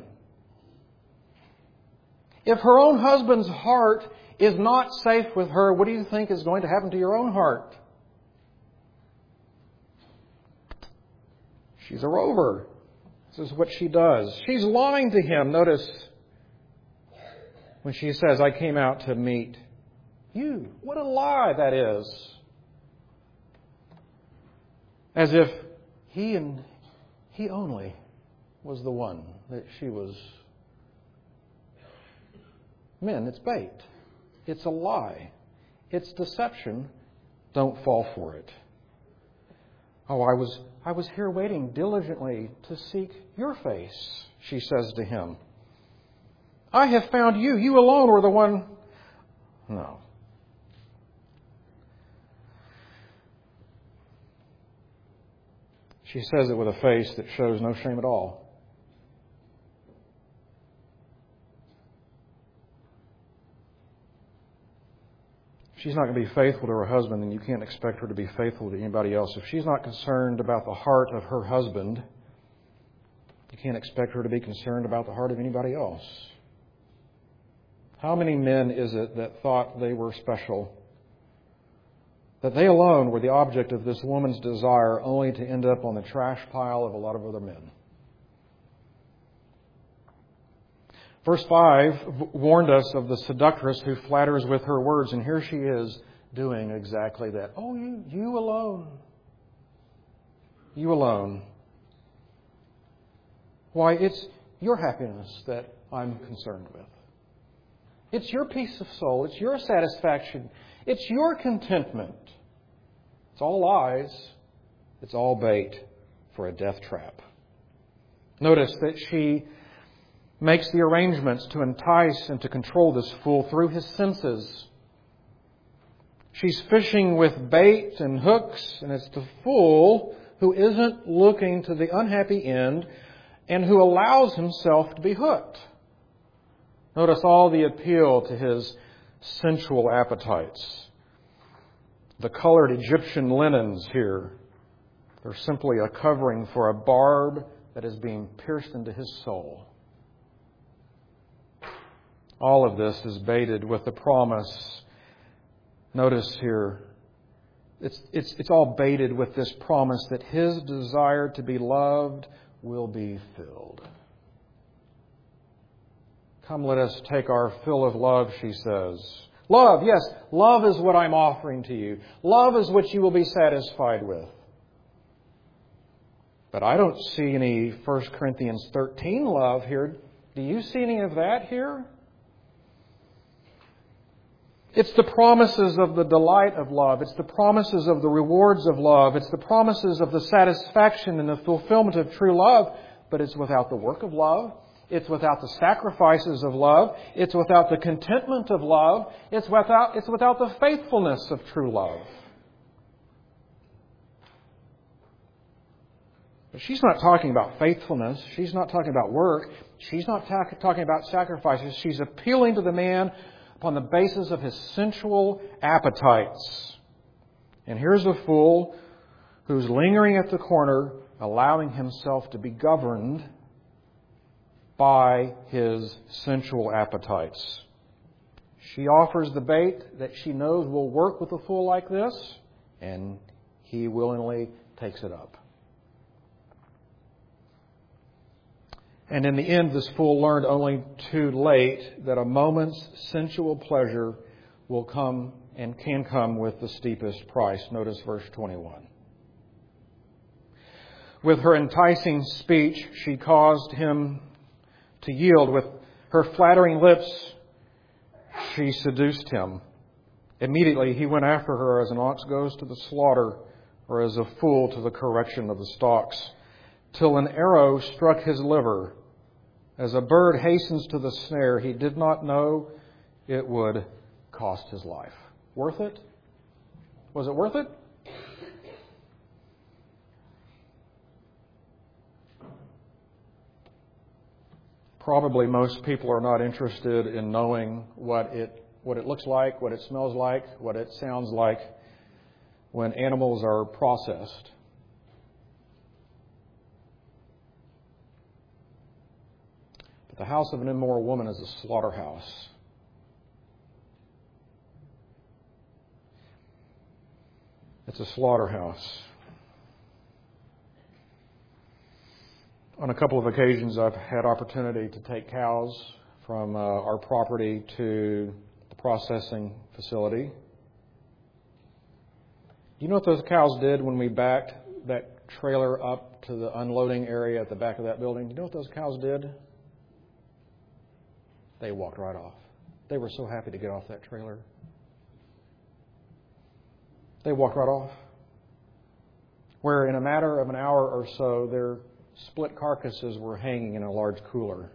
S1: If her own husband's heart is not safe with her, what do you think is going to happen to your own heart? She's a rover. This is what she does. She's lying to him. Notice when she says, I came out to meet you. What a lie that is. As if he and he only was the one that she was. Men, it's bait. It's a lie. It's deception. Don't fall for it. Oh, I was here waiting diligently to seek your face, she says to him. I have found you. You alone were the one. No. She says it with a face that shows no shame at all. If she's not going to be faithful to her husband, then you can't expect her to be faithful to anybody else. If she's not concerned about the heart of her husband, you can't expect her to be concerned about the heart of anybody else. How many men is it that thought they were special? That they alone were the object of this woman's desire, only to end up on the trash pile of a lot of other men? Verse 5 warned us of the seductress who flatters with her words, and here she is doing exactly that. Oh, you alone. You alone. Why, it's your happiness that I'm concerned with. It's your peace of soul. It's your satisfaction. It's your contentment. It's all lies. It's all bait for a death trap. Notice that she makes the arrangements to entice and to control this fool through his senses. She's fishing with bait and hooks, and it's the fool who isn't looking to the unhappy end and who allows himself to be hooked. Notice all the appeal to his sensual appetites. The colored Egyptian linens here, they're simply a covering for a barb that is being pierced into his soul. All of this is baited with the promise. Notice here, it's all baited with this promise that his desire to be loved will be filled. Come, let us take our fill of love, she says. Love, yes, love is what I'm offering to you. Love is what you will be satisfied with. But I don't see any 1 Corinthians 13 love here. Do you see any of that here? It's the promises of the delight of love. It's the promises of the rewards of love. It's the promises of the satisfaction and the fulfillment of true love. But it's without the work of love. It's without the sacrifices of love. It's without the contentment of love. It's without the faithfulness of true love. But she's not talking about faithfulness. She's not talking about work. She's not talking about sacrifices. She's appealing to the man upon the basis of his sensual appetites. And here's a fool who's lingering at the corner, allowing himself to be governed by his sensual appetites. She offers the bait that she knows will work with a fool like this, and he willingly takes it up. And in the end, this fool learned only too late that a moment's sensual pleasure will come and can come with the steepest price. Notice verse 21. With her enticing speech, she caused him to yield. With her flattering lips, she seduced him. Immediately he went after her as an ox goes to the slaughter, or as a fool to the correction of the stocks, till an arrow struck his liver. As a bird hastens to the snare, he did not know it would cost his life. Worth it? Was it worth it? Probably most people are not interested in knowing what it looks like, what it smells like, what it sounds like when animals are processed. But the house of an immoral woman is a slaughterhouse. It's a slaughterhouse. On a couple of occasions, I've had opportunity to take cows from our property to the processing facility. Do you know what those cows did when we backed that trailer up to the unloading area at the back of that building? Do you know what those cows did? They walked right off. They were so happy to get off that trailer. They walked right off. Where in a matter of an hour or so, their split carcasses were hanging in a large cooler.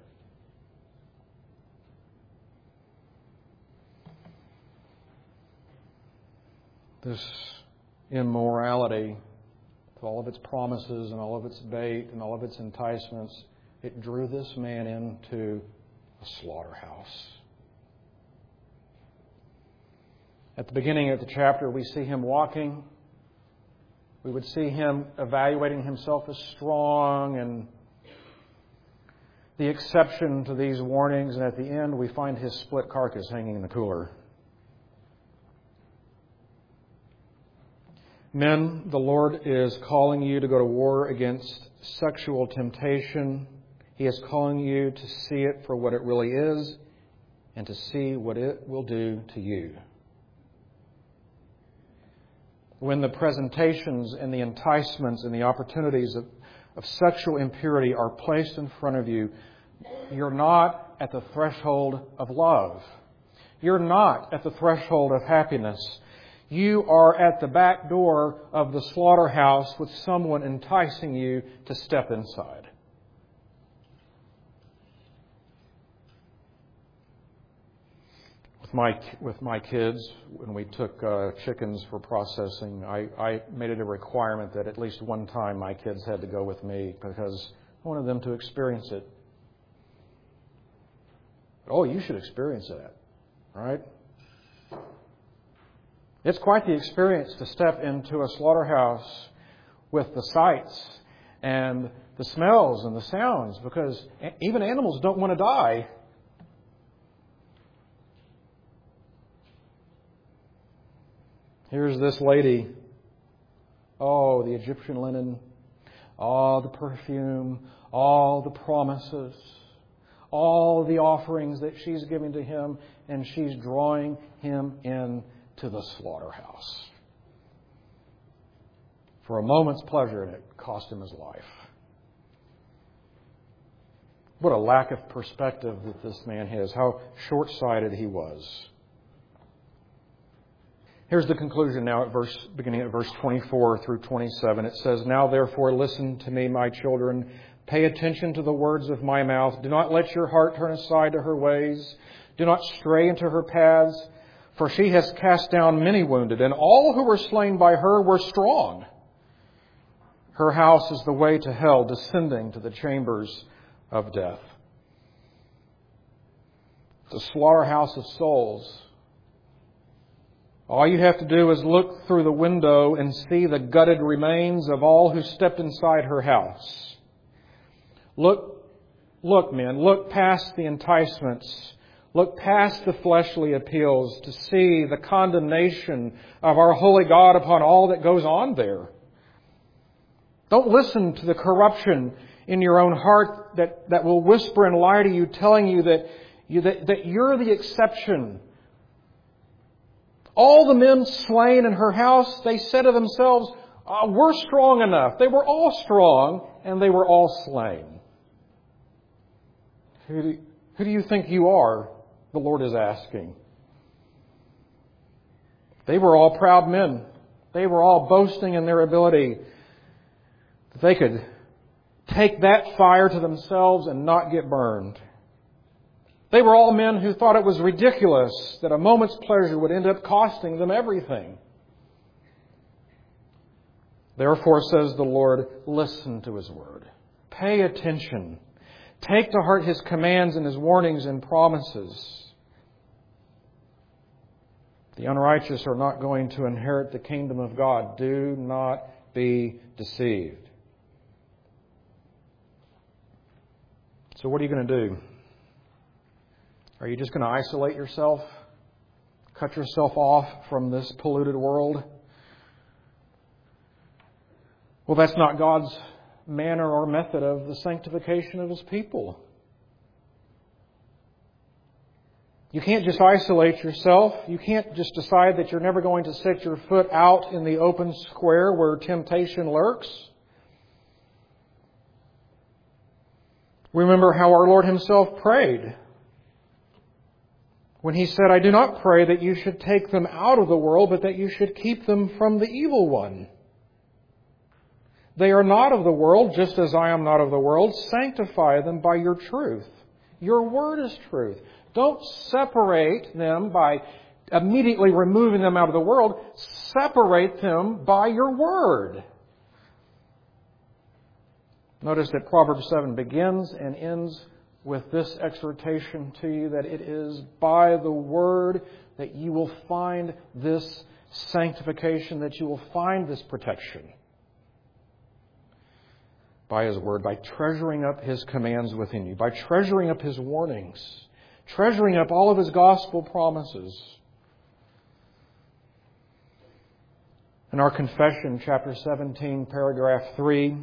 S1: This immorality, with all of its promises and all of its bait and all of its enticements, it drew this man into a slaughterhouse. At the beginning of the chapter, we see him walking. We would see him evaluating himself as strong and the exception to these warnings. And at the end, we find his split carcass hanging in the cooler. Men, the Lord is calling you to go to war against sexual temptation. He is calling you to see it for what it really is and to see what it will do to you. When the presentations and the enticements and the opportunities of sexual impurity are placed in front of you, you're not at the threshold of love. You're not at the threshold of happiness. You are at the back door of the slaughterhouse with someone enticing you to step inside. With my kids, when we took chickens for processing, I made it a requirement that at least one time my kids had to go with me because I wanted them to experience it. Oh, you should experience that, right? It's quite the experience to step into a slaughterhouse with the sights and the smells and the sounds, because even animals don't want to die. Here's this lady. Oh, the Egyptian linen. Oh, the perfume. All the promises. All the offerings that she's giving to him. And she's drawing him into the slaughterhouse. For a moment's pleasure, and it cost him his life. What a lack of perspective that this man has. How short-sighted he was. Here's the conclusion now beginning at verse 24 through 27. It says, "Now therefore listen to me, my children. Pay attention to the words of my mouth. Do not let your heart turn aside to her ways. Do not stray into her paths. For she has cast down many wounded, and all who were slain by her were strong. Her house is the way to hell, descending to the chambers of death." The slaughterhouse of souls. All you have to do is look through the window and see the gutted remains of all who stepped inside her house. Look, men, look past the enticements. Look past the fleshly appeals to see the condemnation of our holy God upon all that goes on there. Don't listen to the corruption in your own heart that will whisper and lie to you, telling you that you're the exception. All the men slain in her house, they said to themselves, we're strong enough. They were all strong, and they were all slain. Who do you think you are? The Lord is asking. They were all proud men. They were all boasting in their ability. They could take that fire to themselves and not get burned. They were all men who thought it was ridiculous that a moment's pleasure would end up costing them everything. Therefore, says the Lord, listen to His word. Pay attention. Take to heart His commands and His warnings and promises. The unrighteous are not going to inherit the kingdom of God. Do not be deceived. So what are you going to do? Are you just going to isolate yourself? Cut yourself off from this polluted world? Well, that's not God's manner or method of the sanctification of His people. You can't just isolate yourself. You can't just decide that you're never going to set your foot out in the open square where temptation lurks. Remember how our Lord Himself prayed when He said, I do not pray that you should take them out of the world, but that you should keep them from the evil one. They are not of the world, just as I am not of the world. Sanctify them by your truth. Your word is truth. Don't separate them by immediately removing them out of the world. Separate them by your word. Notice that Proverbs 7 begins and ends with this exhortation to you, that it is by the word that you will find this sanctification, that you will find this protection. By His word, by treasuring up His commands within you, by treasuring up His warnings, treasuring up all of His gospel promises. In our confession, chapter 17, paragraph 3,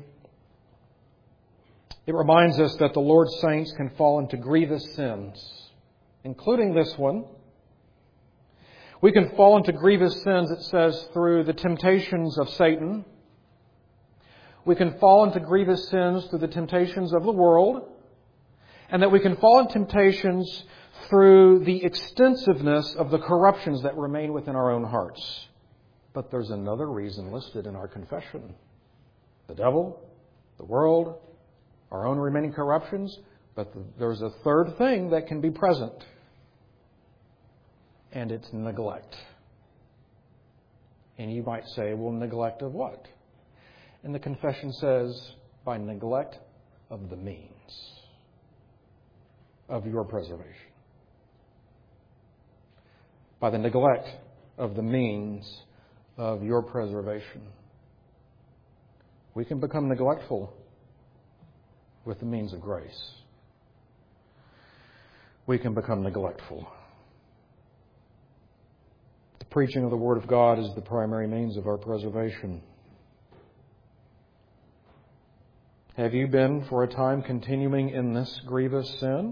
S1: it reminds us that the Lord's saints can fall into grievous sins, including this one. We can fall into grievous sins, it says, through the temptations of Satan. We can fall into grievous sins through the temptations of the world. And that we can fall into temptations through the extensiveness of the corruptions that remain within our own hearts. But there's another reason listed in our confession. The devil, the world, our own remaining corruptions, but there's a third thing that can be present. and it's neglect. And you might say, well, neglect of what? And the confession says, by neglect of the means of your preservation. By the neglect of the means of your preservation. We can become neglectful with the means of grace. We can become neglectful. The preaching of the Word of God is the primary means of our preservation. Have you been, for a time, continuing in this grievous sin?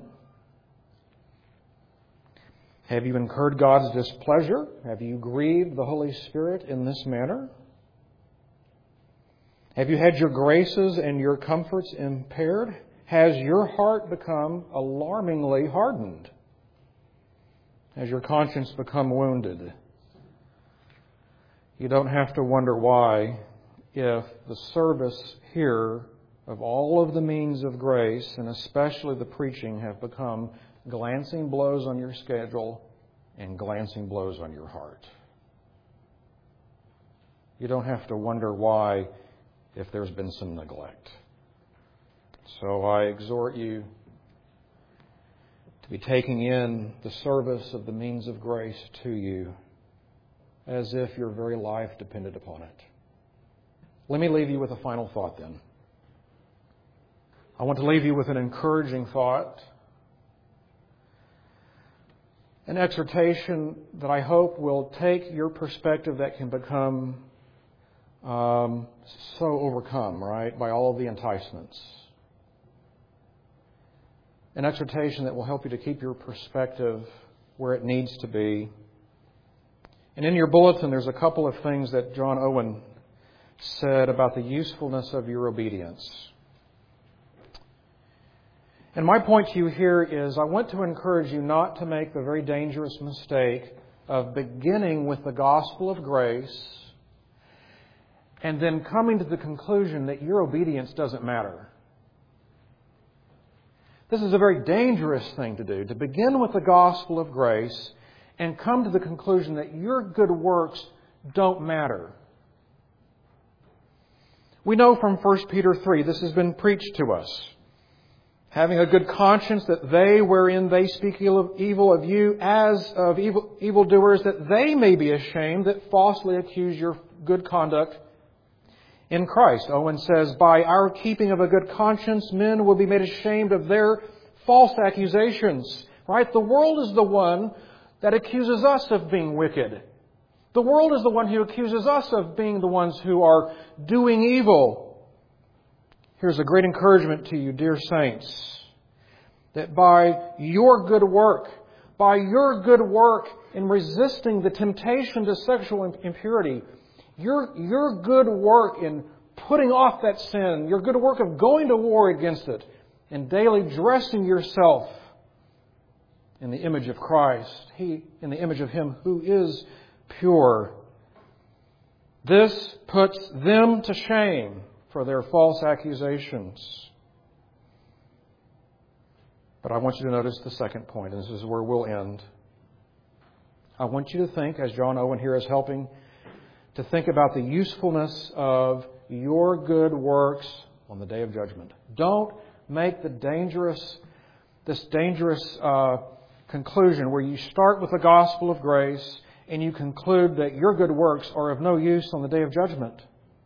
S1: Have you incurred God's displeasure? Have you grieved the Holy Spirit in this manner? Have you had your graces and your comforts impaired? Has your heart become alarmingly hardened? Has your conscience become wounded? You don't have to wonder why, if the service here of all of the means of grace, and especially the preaching, have become glancing blows on your schedule and glancing blows on your heart. You don't have to wonder why, if there's been some neglect. So I exhort you to be taking in the service of the means of grace to you as if your very life depended upon it. Let me leave you with a final thought then. I want to leave you with an encouraging thought, an exhortation that I hope will take your perspective that can become so overcome, right, by all of the enticements. An exhortation that will help you to keep your perspective where it needs to be. And in your bulletin, there's a couple of things that John Owen said about the usefulness of your obedience. And my point to you here is I want to encourage you not to make the very dangerous mistake of beginning with the gospel of grace and then coming to the conclusion that your obedience doesn't matter. This is a very dangerous thing to do, to begin with the gospel of grace and come to the conclusion that your good works don't matter. We know from 1 Peter 3, this has been preached to us. Having a good conscience, that they wherein they speak evil of you as of evildoers, that they may be ashamed that falsely accuse your good conduct in Christ. Owen says, by our keeping of a good conscience, men will be made ashamed of their false accusations. Right? The world is the one that accuses us of being wicked. The world is the one who accuses us of being the ones who are doing evil. Here's a great encouragement to you, dear saints, that by your good work in resisting the temptation to sexual impurity, your good work in putting off that sin, your good work of going to war against it, and daily dressing yourself in the image of Christ, in the image of Him who is pure. This puts them to shame for their false accusations. But I want you to notice the second point, and this is where we'll end. I want you to think, as John Owen here is helping, to think about the usefulness of your good works on the day of judgment. Don't make this dangerous conclusion where you start with the gospel of grace and you conclude that your good works are of no use on the day of judgment.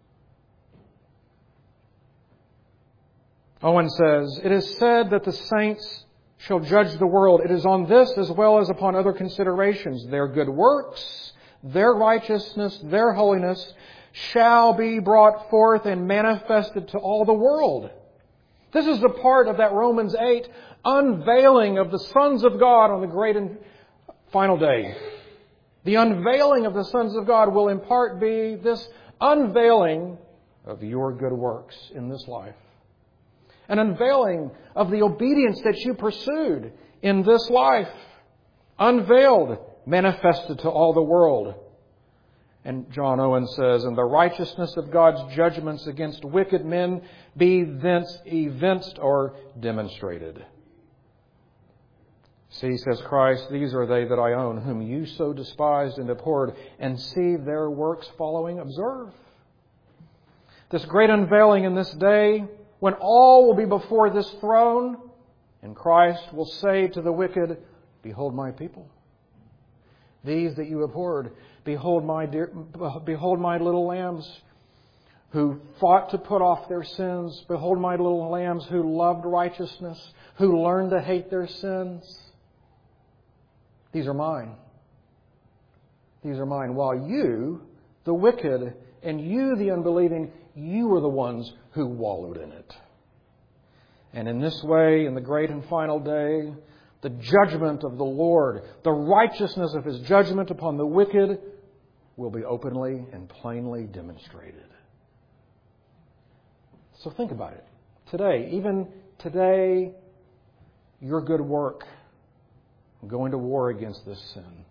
S1: Owen says, it is said that the saints shall judge the world. It is on this as well as upon other considerations. Their good works, their righteousness, their holiness shall be brought forth and manifested to all the world. This is the part of that Romans 8 unveiling of the sons of God on the great and final day. The unveiling of the sons of God will in part be this unveiling of your good works in this life. An unveiling of the obedience that you pursued in this life. Unveiled, manifested to all the world. And John Owen says, and the righteousness of God's judgments against wicked men be thence evinced or demonstrated. See, says Christ, these are they that I own, whom you so despised and abhorred, and see their works following. Observe this great unveiling in this day, when all will be before this throne, and Christ will say to the wicked, behold my people. These that you abhorred, behold my little lambs who fought to put off their sins. Behold my little lambs who loved righteousness, who learned to hate their sins. These are mine. These are mine. While you, the wicked, and you, the unbelieving, you were the ones who wallowed in it. And in this way, in the great and final day, the judgment of the Lord, the righteousness of His judgment upon the wicked, will be openly and plainly demonstrated. So think about it. Today, even today, your good work, going to war against this sin.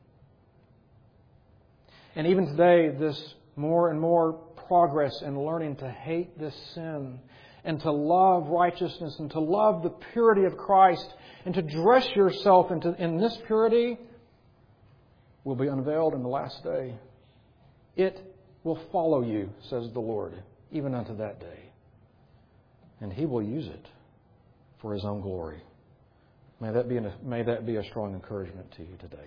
S1: And even today, this more and more progress in learning to hate this sin and to love righteousness and to love the purity of Christ and to dress yourself in this purity will be unveiled in the last day. It will follow you, says the Lord, even unto that day. And He will use it for His own glory. May that be a strong encouragement to you today.